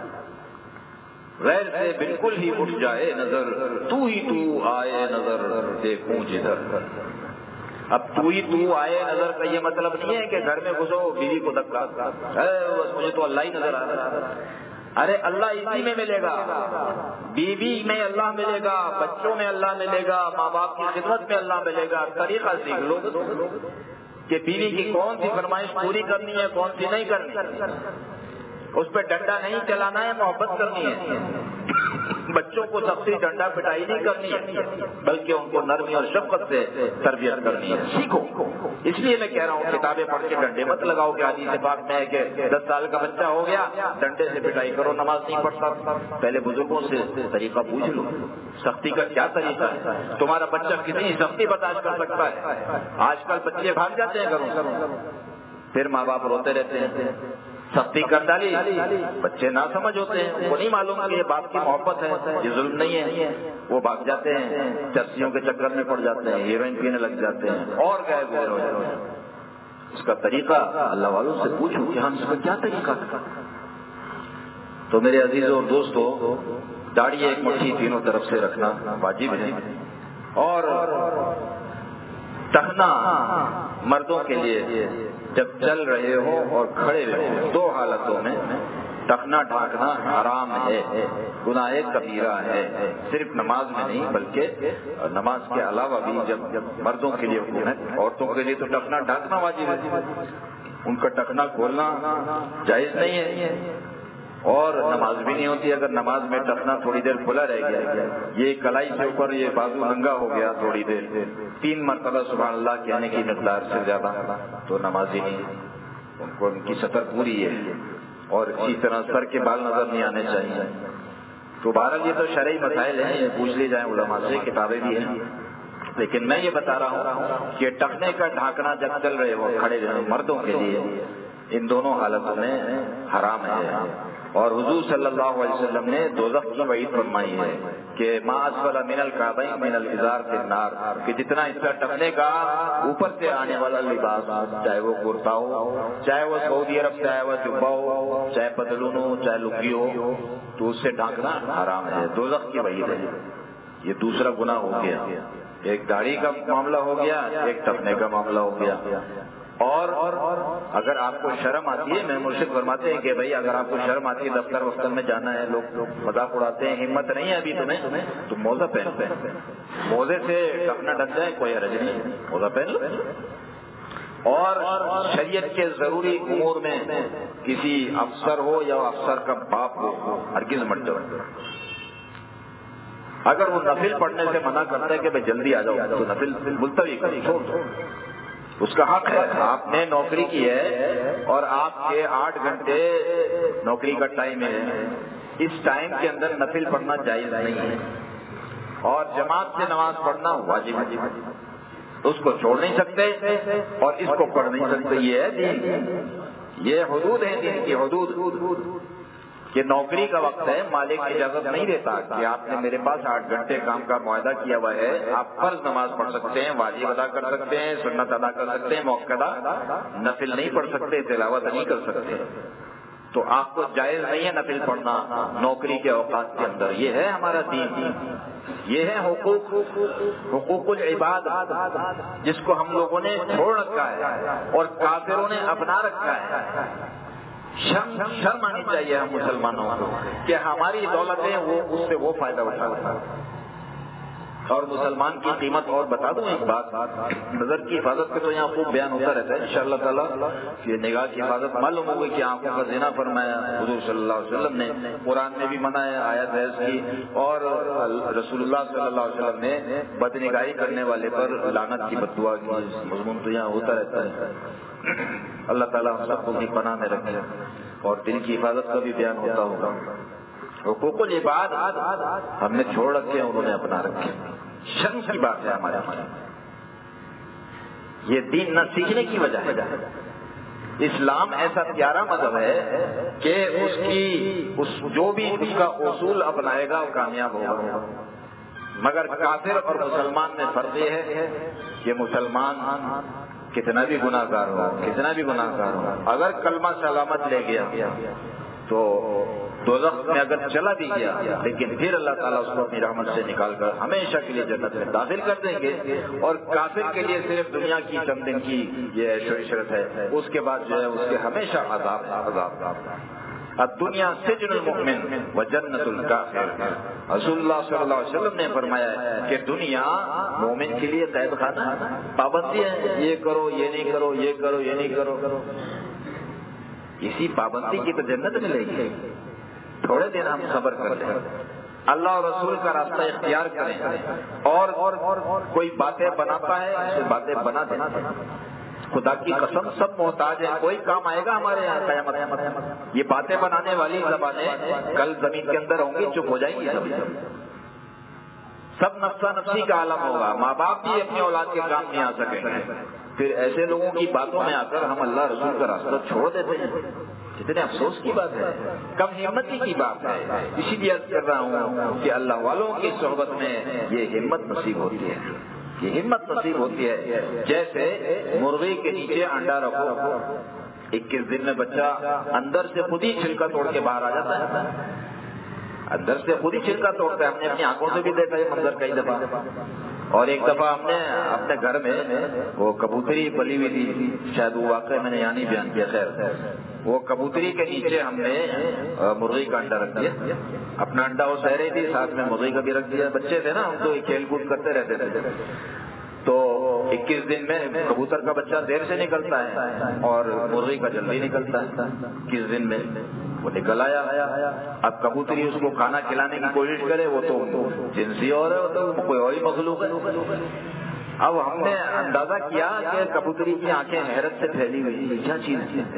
Speaker 1: غیر سے بالکل ہی اٹھ جائے نظر، تو ہی تو آئے نظر دیکھوں جدھر۔ اب تو ہی تو آئے نظر کا یہ مطلب نہیں ہے کہ گھر میں گھسو بیوی کو دھکا، بس مجھے تو اللہ ہی نظر آ رہا ہے۔ ارے اللہ اسی میں ملے گا، بیوی میں اللہ ملے گا، بچوں میں اللہ ملے گا، ماں باپ کی خدمت میں اللہ ملے گا۔ طریقہ سیکھ لو کہ بیوی کی کون سی فرمائش پوری کرنی ہے، کون سی نہیں کرنی، اس پہ ڈنڈا نہیں چلانا ہے، محبت کرنی ہے۔ بچوں کو سختی ڈنڈا پٹائی نہیں کرنی ہے، بلکہ ان کو نرمی اور شفقت سے تربیت کرنی ہے۔ سیکھو، اس لیے میں کہہ رہا ہوں کتابیں پڑھ کے ڈنڈے مت لگاؤ کہ حدیث پاک میں ہے کہ دس سال کا بچہ ہو گیا ڈنڈے سے پٹائی کرو، نماز نہیں پڑھتا۔ پہلے بزرگوں سے طریقہ پوچھ لو، سختی کا کیا طریقہ ہے، تمہارا بچہ کتنی سختی برداشت کر سکتا ہے۔ آج کل بچے بھاگ جاتے ہیں گھروں سے، پھر ماں باپ روتے رہتے ہیں، سختی کر ڈالی، بچے نہ سمجھ ہوتے ہیں، ان کو نہیں معلوم کہ یہ باپ کی محبت ہے، یہ ظلم نہیں ہے، وہ بھاگ جاتے ہیں، چرسیوں کے چکر میں پڑ جاتے ہیں، ہیروئن پینے لگ جاتے ہیں اور غیر غیر ہو جاتے ہیں۔ اس کا طریقہ اللہ والوں سے پوچھو کہ ہم اس کا کیا طریقہ ہے۔ تو میرے عزیزوں اور دوستوں، داڑھی ایک مٹھی تینوں طرف سے رکھنا واجب ہے، اور ٹخنا مردوں کے لیے جب چل رہے ہو اور کھڑے رہے ہو، دو حالتوں میں ٹخنا ڈھانکنا حرام ہے، گناہ کبیرہ ہے، صرف نماز میں نہیں بلکہ نماز کے علاوہ بھی جب جب مردوں کے لیے حکم ہے، عورتوں کے لیے تو ٹخنا ڈھانکنا واجب ہے، ان کا ٹخنا کھولنا جائز نہیں ہے، اور نماز بھی نہیں ہوتی اگر نماز میں ٹخنا تھوڑی دیر کھلا رہ گیا، یہ کلائی سے اوپر یہ بازو ننگا ہو گیا تھوڑی دیر، تین مرتبہ سبحان اللہ کہنے کی مقدار سے زیادہ تو نمازی نہیں، ان کو ان کی سطر پوری ہے، اور اسی طرح سر کے بال نظر نہیں آنے چاہیے۔ تو بہرحال یہ تو شرعی مسائل ہیں، یہ پوچھ لی جائیں علماء سے، کتابیں بھی ہیں، لیکن میں یہ بتا رہا ہوں کہ ٹخنے کا ڈھانکنا جب چل رہے ہو کھڑے رہے مردوں کے لیے، ان دونوں حالتوں میں حرام ہے، اور حضور صلی اللہ علیہ وسلم نے دوزخ کی وعید فرمائی ہے کہ ما اسفل من الکعبین من الازار فی النار، کہ جتنا حصہ ٹخنے کا اوپر سے آنے والا لباس، چاہے وہ کرتا ہو، چاہے وہ سعودی عرب سے آیا ہوا جبہ ہو، چاہے پتلون ہو، چاہے لنگی ہو، تو اس سے ڈھانکنا حرام ہے، دوزخ کی وعید ہے۔ یہ دوسرا گناہ ہو گیا، ایک داڑھی کا معاملہ ہو گیا، ایک ٹخنے کا معاملہ ہو گیا۔ اور اگر آپ کو شرم آتی ہے، میں مرشد فرماتے ہیں کہ بھائی اگر آپ کو شرم آتی ہے دفتر وفتر میں جانا ہے، لوگ مذاق اڑاتے ہیں، ہمت نہیں ہے ابھی تمہیں تو موزہ پہن، موزے سے ٹخنا ڈھک جائے کوئی حرج نہیں، موزہ پہن لو۔ اور شریعت کے ضروری امور میں کسی افسر ہو یا افسر کا باپ ہو، ہرگز مت جاؤ۔ اگر وہ نفل پڑھنے سے منع کرتا ہے کہ بھائی جلدی آ جاؤ تو نفل ملتوی کرو، چھوڑ دو، اس کا حق ہے۔ آپ نے نوکری کی ہے اور آپ کے آٹھ گھنٹے نوکری کا ٹائم ہے، اس ٹائم کے اندر نفل پڑھنا جائز نہیں ہے، اور جماعت سے نماز پڑھنا واجب ہے، اس کو چھوڑ نہیں سکتے اور اس کو پڑھ نہیں سکتے۔ یہ ہے دین، یہ حدود ہے دین کی، حدود کہ نوکری کا وقت ہے، مالک اجازت نہیں دیتا کہ آپ نے میرے پاس آٹھ گھنٹے کام کا معاہدہ کیا ہوا ہے، آپ فرض نماز پڑھ سکتے ہیں، واجب ادا کر سکتے ہیں، سنت ادا کر سکتے ہیں، موقع نفل نہیں پڑھ سکتے، تلاوت نہیں کر سکتے، تو آپ کو جائز نہیں ہے نفل پڑھنا نوکری کے اوقات کے اندر۔ یہ ہے ہمارا دین، یہ ہے حقوق حقوق العباد جس کو ہم لوگوں نے چھوڑ رکھا ہے اور کافروں نے اپنا رکھا ہے۔ شرم شرم آنی چاہیے ہم مسلمانوں کو کہ ہماری دولتیں وہ اس سے وہ فائدہ اٹھاتے ہیں۔ اور مسلمان کی قیمت اور بتا دوں ایک بات، نظر کی حفاظت کا تو یہاں خوب بیان ہوتا رہتا ہے انشاءاللہ تعالیٰ، یہ نگاہ کی حفاظت معلوم ہوگی کہ آنکھوں کا زنا فرمایا حضور صلی اللہ علیہ وسلم نے، قرآن میں بھی منع ہے، آیت ہے اس کی، اور رسول اللہ صلی اللہ علیہ وسلم نے بدنگاہی کرنے والے پر لعنت کی بد دعا کی، مضمون تو یہاں ہوتا رہتا ہے۔ اللہ تعالیٰ ہم سب کو اپنی پناہ میں رکھے، اور دل کی حفاظت کا بھی بیان ہوتا ہوگا۔ حقوق العباد ہم نے چھوڑ رکھے ہیں، انہوں نے اپنا رکھے، شرم کی بات ہے ہمارے ہمارے یہ دین نہ سیکھنے کی وجہ ہے۔ اسلام ایسا پیارا مذہب ہے کہ اس کی اس جو بھی اس کا اصول اپنائے گا وہ کامیاب ہوگا، مگر کافر اور مسلمان میں فرق یہ ہے کہ مسلمان کتنا بھی گناہ گار ہو، کتنا بھی گناہ گار ہو، اگر کلمہ سلامت لے گیا تو دوزخ میں اگر چلا بھی گیا لیکن پھر اللہ تعالیٰ اس کو اپنی رحمت سے نکال کر ہمیشہ کے لیے جنت میں داخل کر دیں گے، اور کافر کے لیے صرف دنیا کی چند دن کی یہ عیش و عشرت ہے، اس کے بعد جو ہے اس کے ہمیشہ عذاب عذاب الدنیا سجن المؤمن و جنت الکافر. رسول اللہ صلی اللہ علیہ وسلم نے فرمایا کہ دنیا مومن کے لیے قید خانہ ہے، پابندی ہے، یہ کرو یہ نہیں کرو، یہ کرو یہ نہیں کرو. اسی پابندی کی تو جنت ملے گی. تھوڑے دن ہم صبر کر لیں، اللہ اور رسول کا راستہ اختیار کریں، اور کوئی باتیں بناتا ہے اسے باتیں بنا دیں. خدا کی قسم سب محتاج ہیں، کوئی کام آئے گا ہمارے یہاں قیامت. یہ باتیں بنانے والی زبانیں کل زمین کے اندر ہوں گی، چپ ہو جائیں گی. سب نفسا نفسی کا عالم ہوگا. ماں باپ بھی اپنی اولاد کے کام نہیں آ سکیں گے. پھر ایسے لوگوں کی باتوں میں آ کر ہم اللہ رسول کا راستہ چھوڑ دیتے ہیں. کتنے افسوس کی بات ہے، کم ہمتی کی بات ہے. اسی لیے عرض کر رہا ہوں کہ اللہ والوں کی صحبت میں یہ ہمت نصیب ہوتی ہے، یہ ہمت نصیب ہوتی ہے. جیسے مرغی کے نیچے انڈا رکھو، اکیس دن میں بچہ اندر سے خود ہی چھلکا توڑ کے باہر آ جاتا ہے. اندر سے خود ہی چھلکا توڑتا ہے. ہم نے اپنی آنکھوں سے بھی دیکھا یہ منظر کئی دفعہ. اور ایک دفعہ ہم نے اپنے گھر میں وہ کبوتری پلی ہوئی تھی، شاید وہ واقعہ میں نے یہاں نہیں بیان کیا. خیر، وہ کبوتری کے نیچے ہم نے مرغی کا انڈا رکھ دیا. اپنا انڈا وہ سہ رہی تھی، ساتھ میں مرغی کا بھی رکھ دیا. بچے تھے نا، ہم تو کھیل کود کرتے رہتے تھے. تو اکیس دن میں کبوتر کا بچہ دیر سے نکلتا ہے اور مرغی کا جلدی نکلتا ہے. اکیس دن میں وہ نکل آیا. اب کبوتری اس کو کھانا کھلانے کی کوشش کرے، وہ تو جنسی اور ہے، وہ تو کوئی اور ہی مخلوق ہے. اب ہم نے اندازہ کیا کہ کبوتری کی آنکھیں حیرت سے پھیلی ہوئی، کیا چیز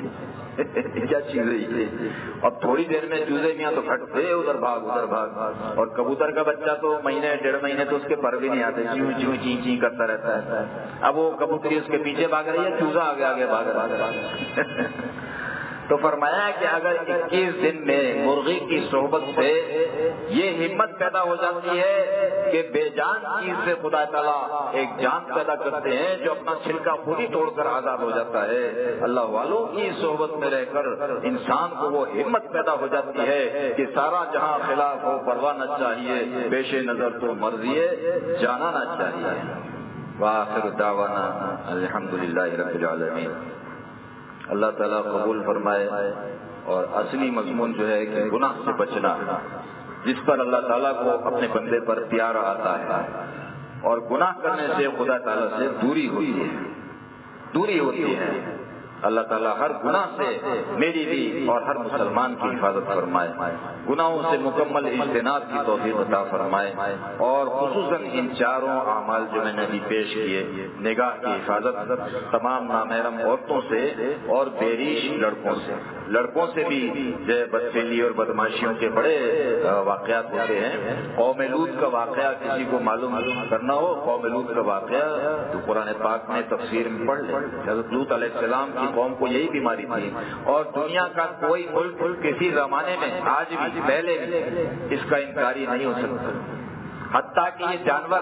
Speaker 1: کیا چیز ہے. اب تھوڑی دیر میں چوزے میاں تو پھٹتے ادھر بھاگ ادھر بھاگ. اور کبوتر کا بچہ تو مہینے ڈیڑھ مہینے تو اس کے پر بھی نہیں آتے، چیوں چیوں چی چی کرتا رہتا ہے. اب وہ کبوتری اس کے پیچھے بھاگ رہی ہے، چوزا آگے آگے بھاگ رہا ہے. تو فرمایا کہ اگر اکیس دن میں مرغی کی صحبت سے یہ ہمت پیدا ہو جاتی ہے کہ بے جان چیز سے خدا تعالیٰ ایک جان پیدا کرتے ہیں جو اپنا چھلکا خود ہی توڑ کر آزاد ہو جاتا ہے. اللہ والوں کی صحبت میں رہ کر انسان کو وہ ہمت پیدا ہو جاتی ہے کہ سارا جہاں خلاف ہو پرواہ نہ چاہیے، پیش نظر تو مرضی جانا نہ چاہیے. وآخر دعوانا الحمدللہ رب العالمین. اللہ تعالیٰ قبول فرمائے. اور اصلی مضمون جو ہے کہ گناہ سے بچنا، جس پر اللہ تعالیٰ کو اپنے بندے پر پیار آتا ہے، اور گناہ کرنے سے خدا تعالیٰ سے دوری ہوتی ہے دوری ہوتی ہے. اللہ تعالیٰ ہر گناہ سے میری بھی اور ہر مسلمان کی حفاظت فرمائے، گناہوں سے مکمل اجتناب کی توفیق عطا فرمائے. اور خصوصاً ان چاروں اعمال جو میں نے ابھی پیش کیے، نگاہ کی حفاظت، تمام نامحرم عورتوں سے اور بیریش لڑکوں سے. لڑکوں سے بھی جو بدفعلی اور بدماشیوں کے بڑے واقعات ہوتے ہیں. قوم لوط کا واقعہ کسی کو معلوم کرنا ہو، قوم لوط کا واقعہ تو قرآن پاک میں تفسیر میں پڑھ لیں. حضرت لوط علیہ السلام کی قوم کو یہی بیماری تھی، اور دنیا کا کوئی ملک کسی زمانے میں آج بھی پہلے بھی اس کا انکاری نہیں ہو سکتا. حتیٰ کہ یہ جانور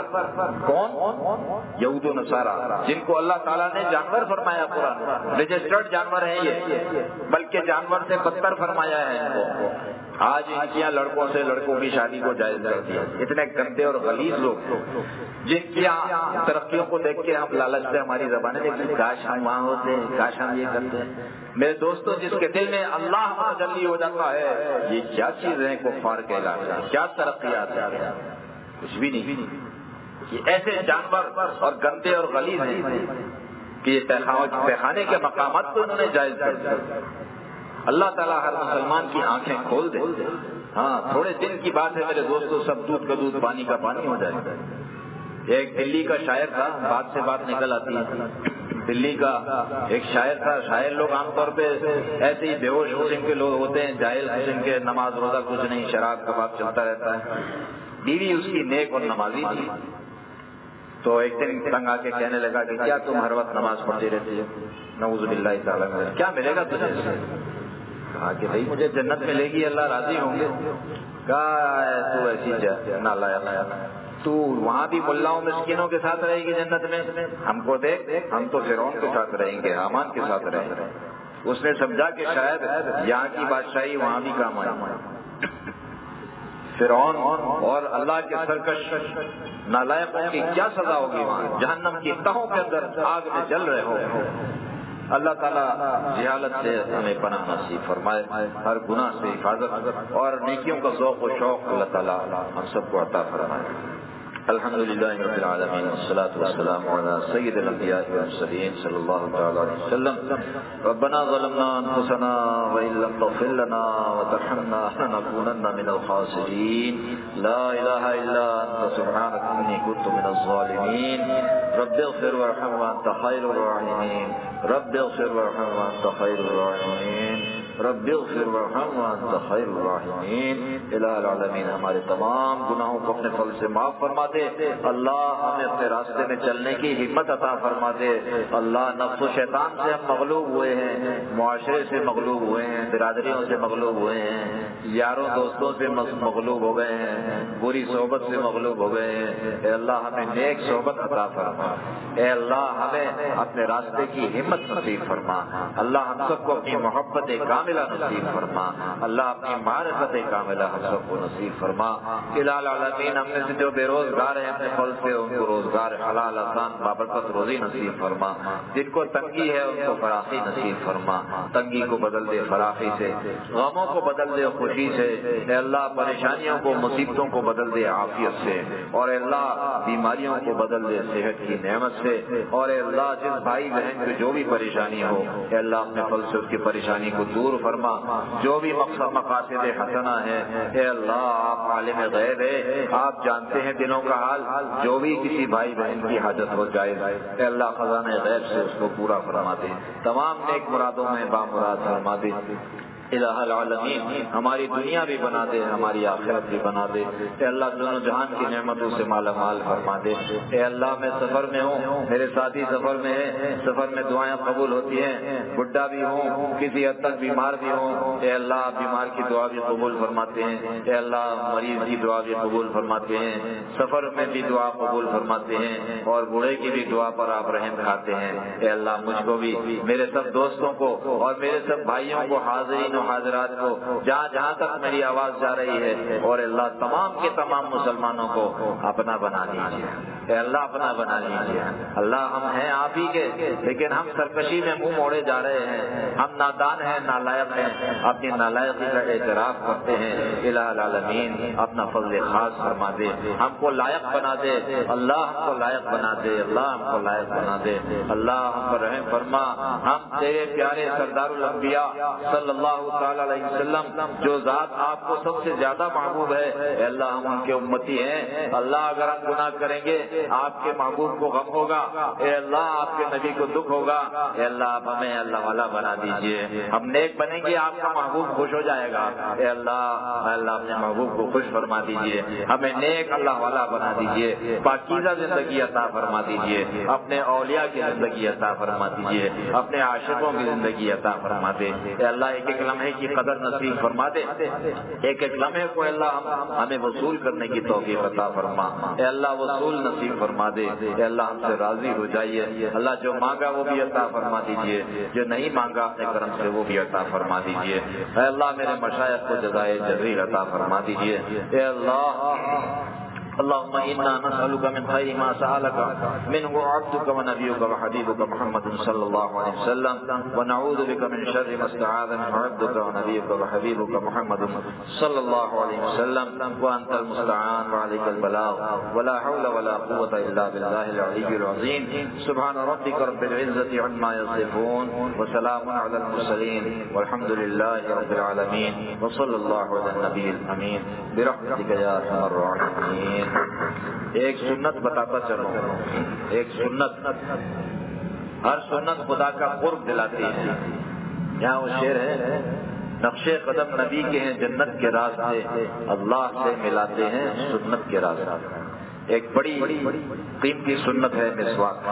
Speaker 1: کون؟ یہود و نصارہ، جن کو اللہ تعالیٰ نے جانور فرمایا، قرآن رجسٹرڈ جانور ہیں یہ، بلکہ جانور سے بدتر فرمایا ہے ان کو. آج ان کی لڑکوں سے لڑکوں کی شادی کو جائز کر دیا. اتنے گندے اور غلیظ لوگ جن کی ترقیوں کو دیکھ کے ہم لالچ سے ہماری زبانیں دیکھیں، کاش ہم وہاں ہوتے، کاش ہم یہ کرتے ہیں. میرے دوستوں، جس کے دل میں اللہ تجلی ہو جاتا ہے، یہ کیا چیز ہے کفار کے علاقے، کیا ترقیات ہے؟ کچھ بھی نہیں. یہ ایسے جانور اور گندے اور غلیظ ہیں کہ یہ تہخانے کے مقامات کو انہوں نے جائز کر دیا. اللہ تعالیٰ ہر مسلمان کی آنکھیں کھول دے. ہاں، تھوڑے دن کی بات ہے میرے دوستوں، سب دودھ کا دودھ پانی کا پانی ہو جائے. ایک دلی کا شاعر تھا، بات سے بات نکل آتی ہے. دلی کا ایک شاعر تھا. شاعر لوگ عام طور پہ ایسے ہی بے ہوش قسم کے لوگ ہوتے ہیں، جاہل قسم کے، نماز روزہ کچھ نہیں، شراب کباب چلتا رہتا ہے. بیوی اس کی نیک اور نمازی تھی. تو ایک دن تنگ آ کے کہنے لگا کہ کیا تم ہر وقت نماز پڑھتی رہتی ہو؟ نعوذ باللہ تعالیٰ، کیا ملے گا تجھے اس سے؟ کہا کہ بھائی مجھے جنت ملے گی، اللہ راضی ہوں گے. کہا تو ایسی جا نہ لایا لایا تو وہاں بھی ملاؤں مسکینوں کے ساتھ رہے گی جنت میں. ہم کو دیکھ، ہم تو فرعون کے ساتھ رہیں گے، حامان کے ساتھ رہیں گے. اس نے سمجھا کہ شاید یہاں کی بادشاہی وہاں بھی کام آئے. فرعون اور اللہ کے سرکش نالائقوں کی کیا سزا ہوگی وہاں؟ جہنم کی تہوں کے اندر آگ میں جل رہے ہو. اللہ تعالیٰ جہالت سے ہمیں پناہ نصیب فرمائے، ہر گناہ سے حفاظت اور نیکیوں کا ذوق و شوق اللہ تعالیٰ ہم سب کو عطا فرمائے۔ الحمد للہ رب العالمین والصلاة والسلام علی سید الانبیاء والمرسلین صلی اللہ تعالی علیہ وسلم۔ ربنا ظلمنا انفسنا وان لم تغفر لنا وترحمنا لنكونن من الخاسرین، لا الہ الا انت سبحانک انی کنت من الظالمین، رب اغفر وارحم وانت خیر الراحمین، رب اغفر وارحم وانت خیر الراحمین، رب اغفر وارحم وانت خیر الراحمین۔ الہ العالمین ہمارے تمام گناہوں کو اپنے فضل سے معاف فرما دے، اللہ ہمیں اپنے راستے میں چلنے کی ہمت عطا فرما دے۔ اللہ نفس و شیطان سے ہم مغلوب ہوئے ہیں، معاشرے سے مغلوب ہوئے ہیں، برادریوں سے مغلوب ہوئے ہیں، یاروں دوستوں سے مغلوب ہو گئے ہیں، بری صحبت سے مغلوب ہو گئے ہیں۔ اے اللہ ہمیں نیک صحبت عطا فرما، اے اللہ ہمیں اپنے راستے کی ہمت نصیب فرما، اللہ ہم سب کو اپنی محبت کاملہ نصیب فرما، اللہ اپنی معرفت کاملہ ہم سب کو نصیب فرما۔ الہ العالمین ہم میں سے جو بے روزگار ہیں اپنے فضل سے ان کو روزگار حلال آسان بابرکت روزی نصیب فرما، جن کو تنگی ہے ان کو فراخی نصیب فرما، تنگی کو بدل دے فراخی سے، غموں کو بدل دے خوشی سے، اے اللہ پریشانیوں کو مصیبتوں کو بدل دے عافیت سے، اور اے اللہ بیماریوں کو بدل دے صحت کی نعمت سے، اور اے اللہ جس بھائی بہن کو جو بھی پریشانی ہو اے اللہ اپنے فضل سے اس کی پریشانی کو دور فرما، جو بھی مقصد مقاصد حسنہ ہے اے اللہ آپ عالم غیب ہے، آپ جانتے ہیں دلوں کا حال، جو بھی کسی بھائی بہن کی حاجت ہو جائے اے اللہ خزانہ غیب سے اس کو پورا فرما دے، تمام نیک مرادوں میں بامراد فرما دے۔ الہ العالمین ہماری دنیا بھی بنا دے، ہماری آخرت بھی بنا دے، اے اللہ دونوں جہان کی نعمتوں سے مالا مال فرما دے۔ اے اللہ میں سفر میں ہوں، میرے ساتھی سفر میں ہے، سفر میں دعائیں قبول ہوتی ہیں، بڈھا بھی ہوں، کسی حد تک بیمار بھی ہوں، اے اللہ بیمار کی دعا بھی قبول فرماتے ہیں، اے اللہ مریض کی دعا بھی قبول فرماتے ہیں، سفر میں بھی دعا قبول فرماتے ہیں، اور بوڑھے کی بھی دعا پر آپ رحم کھاتے ہیں۔ اے اللہ مجھ کو بھی، میرے سب دوستوں کو اور میرے سب بھائیوں کو، حاضرین حاضرات کو، جہاں جہاں تک میری آواز جا رہی ہے، اور اللہ تمام کے تمام مسلمانوں کو اپنا بنا لیجیے، اے اللہ اپنا بنا لیجیے۔ اللہ ہم ہیں آپ ہی کے، لیکن ہم سرکشی میں منہ موڑے جا رہے ہیں، ہم نادان ہیں، نالائق ہیں، اپنی نالائقی کا اعتراف کرتے ہیں۔ الہ العالمین اپنا فضل خاص فرما دے، ہم کو لائق بنا دے، اللہ ہم کو لائق بنا دے، اللہ ہم کو لائق بنا دے، اللہ ہم پر رحم فرما۔ ہم تیرے پیارے سردار الانبیاء صلی اللہ تعالی علیہ وسلم، جو ذات آپ کو سب سے زیادہ محبوب ہے، اے اللہ ہم ان کے امتی ہیں، اللہ اگر ہم گناہ کریں گے آپ کے محبوب کو غم ہوگا، اے اللہ آپ کے نبی کو دکھ ہوگا، اے اللہ آپ ہمیں اللہ والا بنا دیجئے، ہم نیک بنیں گے آپ کا محبوب خوش ہو جائے گا، اے اللہ اے اللہ اپنے محبوب کو خوش فرما دیجئے، ہمیں نیک اللہ والا بنا دیجئے، پاکیزہ زندگی عطا فرما دیجئے، اپنے اولیاء کی زندگی عطا فرما دیجئے، اپنے عاشقوں کی زندگی عطا فرما دے، اے اللہ ایک ایک لمحے کی قدر نصیب فرما دے، ایک ایک لمحے کو اللہ ہمیں وصول کرنے کی توفیق عطا فرما، اے اللہ وصول نصیب فرما دے، اے اللہ ہم سے راضی ہو جائیے، اللہ جو مانگا وہ بھی عطا فرما دیجئے، جو نہیں مانگا اپنے کرم سے وہ بھی عطا فرما دیجئے، اے اللہ میرے مشائخ کو جزائے جزیل عطا فرما دیجئے، اے اللہ اللهم إنا نسألك من خير ما سألك منه عبدك ونبيك وحبيبك محمد صلى الله عليه وسلم، ونعوذ بك من شر ما استعاذ منه عبدك ونبيك وحبيبك محمد صلى الله عليه وسلم، وأنت المستعان وعليك البلاغ، ولا حول ولا قوة إلا بالله العلي العظيم، سبحان ربك رب العزة عما يصفون، وسلام على المرسلين، والحمد لله رب العالمين، وصلى الله على النبي الأمين برحمتك يا أرحم الراحمين۔ ایک سنت بتاتا چلو، ایک سنت، ہر سنت خدا کا قرب دلاتی ہے۔ یہاں وہ شعر ہے، نقش قدم نبی کے ہیں جنت کے راستے، اللہ سے ملاتے ہیں سنت کے راستے۔ ایک بڑی قیمتی سنت ہے مسواک،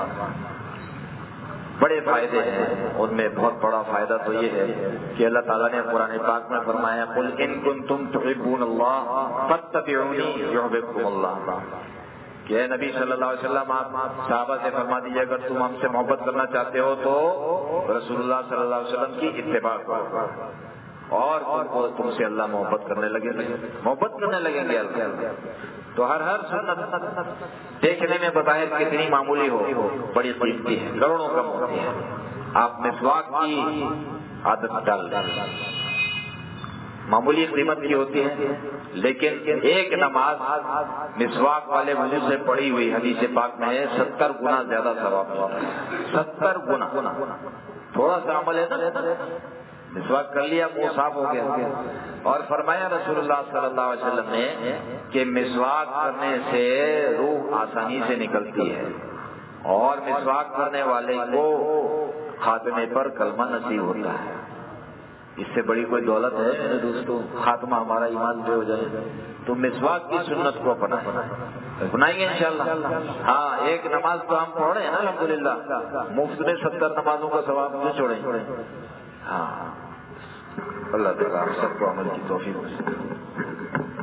Speaker 1: بڑے فائدے ہیں ان میں، بہت بڑا فائدہ تو یہ ہے کہ اللہ تعالیٰ نے قرآن پاک میں فرمایا قل ان کنتم تحبون اللہ فاتبعونی یحببکم اللہ، کہ اے نبی صلی اللہ علیہ وسلم آپ صحابہ سے فرما دیجیے اگر تم ہم سے محبت کرنا چاہتے ہو تو رسول اللہ صلی اللہ علیہ وسلم کی اتباع کرو، اور تم کو تم سے اللہ محبت کرنے لگے محبت کرنے لگیں گے اللہ۔ تو ہر ہر سنت دیکھنے میں بظاہر کتنی معمولی ہو، بڑی قیمتی ہے، کروڑوں کم ہوتی ہے، آپ مسواک کی عادت ڈال دیں. معمولی قیمت کی ہوتی ہے لیکن ایک نماز مسواک والے وضو سے پڑھی ہوئی حدیث پاک میں ہے ستر گنا زیادہ ثواب ہوتا ہے. ستر گنا. تھوڑا سا عمل ہے نا, مسواک کر لیا منہ صاف ہو گیا. اور فرمایا رسول اللہ صلی اللہ علیہ وسلم نے کہ مسواک کرنے سے روح آسانی سے نکلتی ہے اور مسواک کرنے والے کو خاتمے پر کلمہ نصیب ہوتا ہے. اس سے بڑی کوئی دولت ہے میرے دوستوں, خاتمہ ہمارا ایمان پہ ہو جائے. تو مسواک کی سنت کو اپنائیں, اپنائیں گے انشاءاللہ. ہاں ایک نماز تو ہم پڑھ رہے ہیں نا الحمدللہ, مفت میں ستر نمازوں کا ثواب کیوں چھوڑیں. ہاں اللہ تعالیٰ ہم سب کو عمل کی توفیق دے.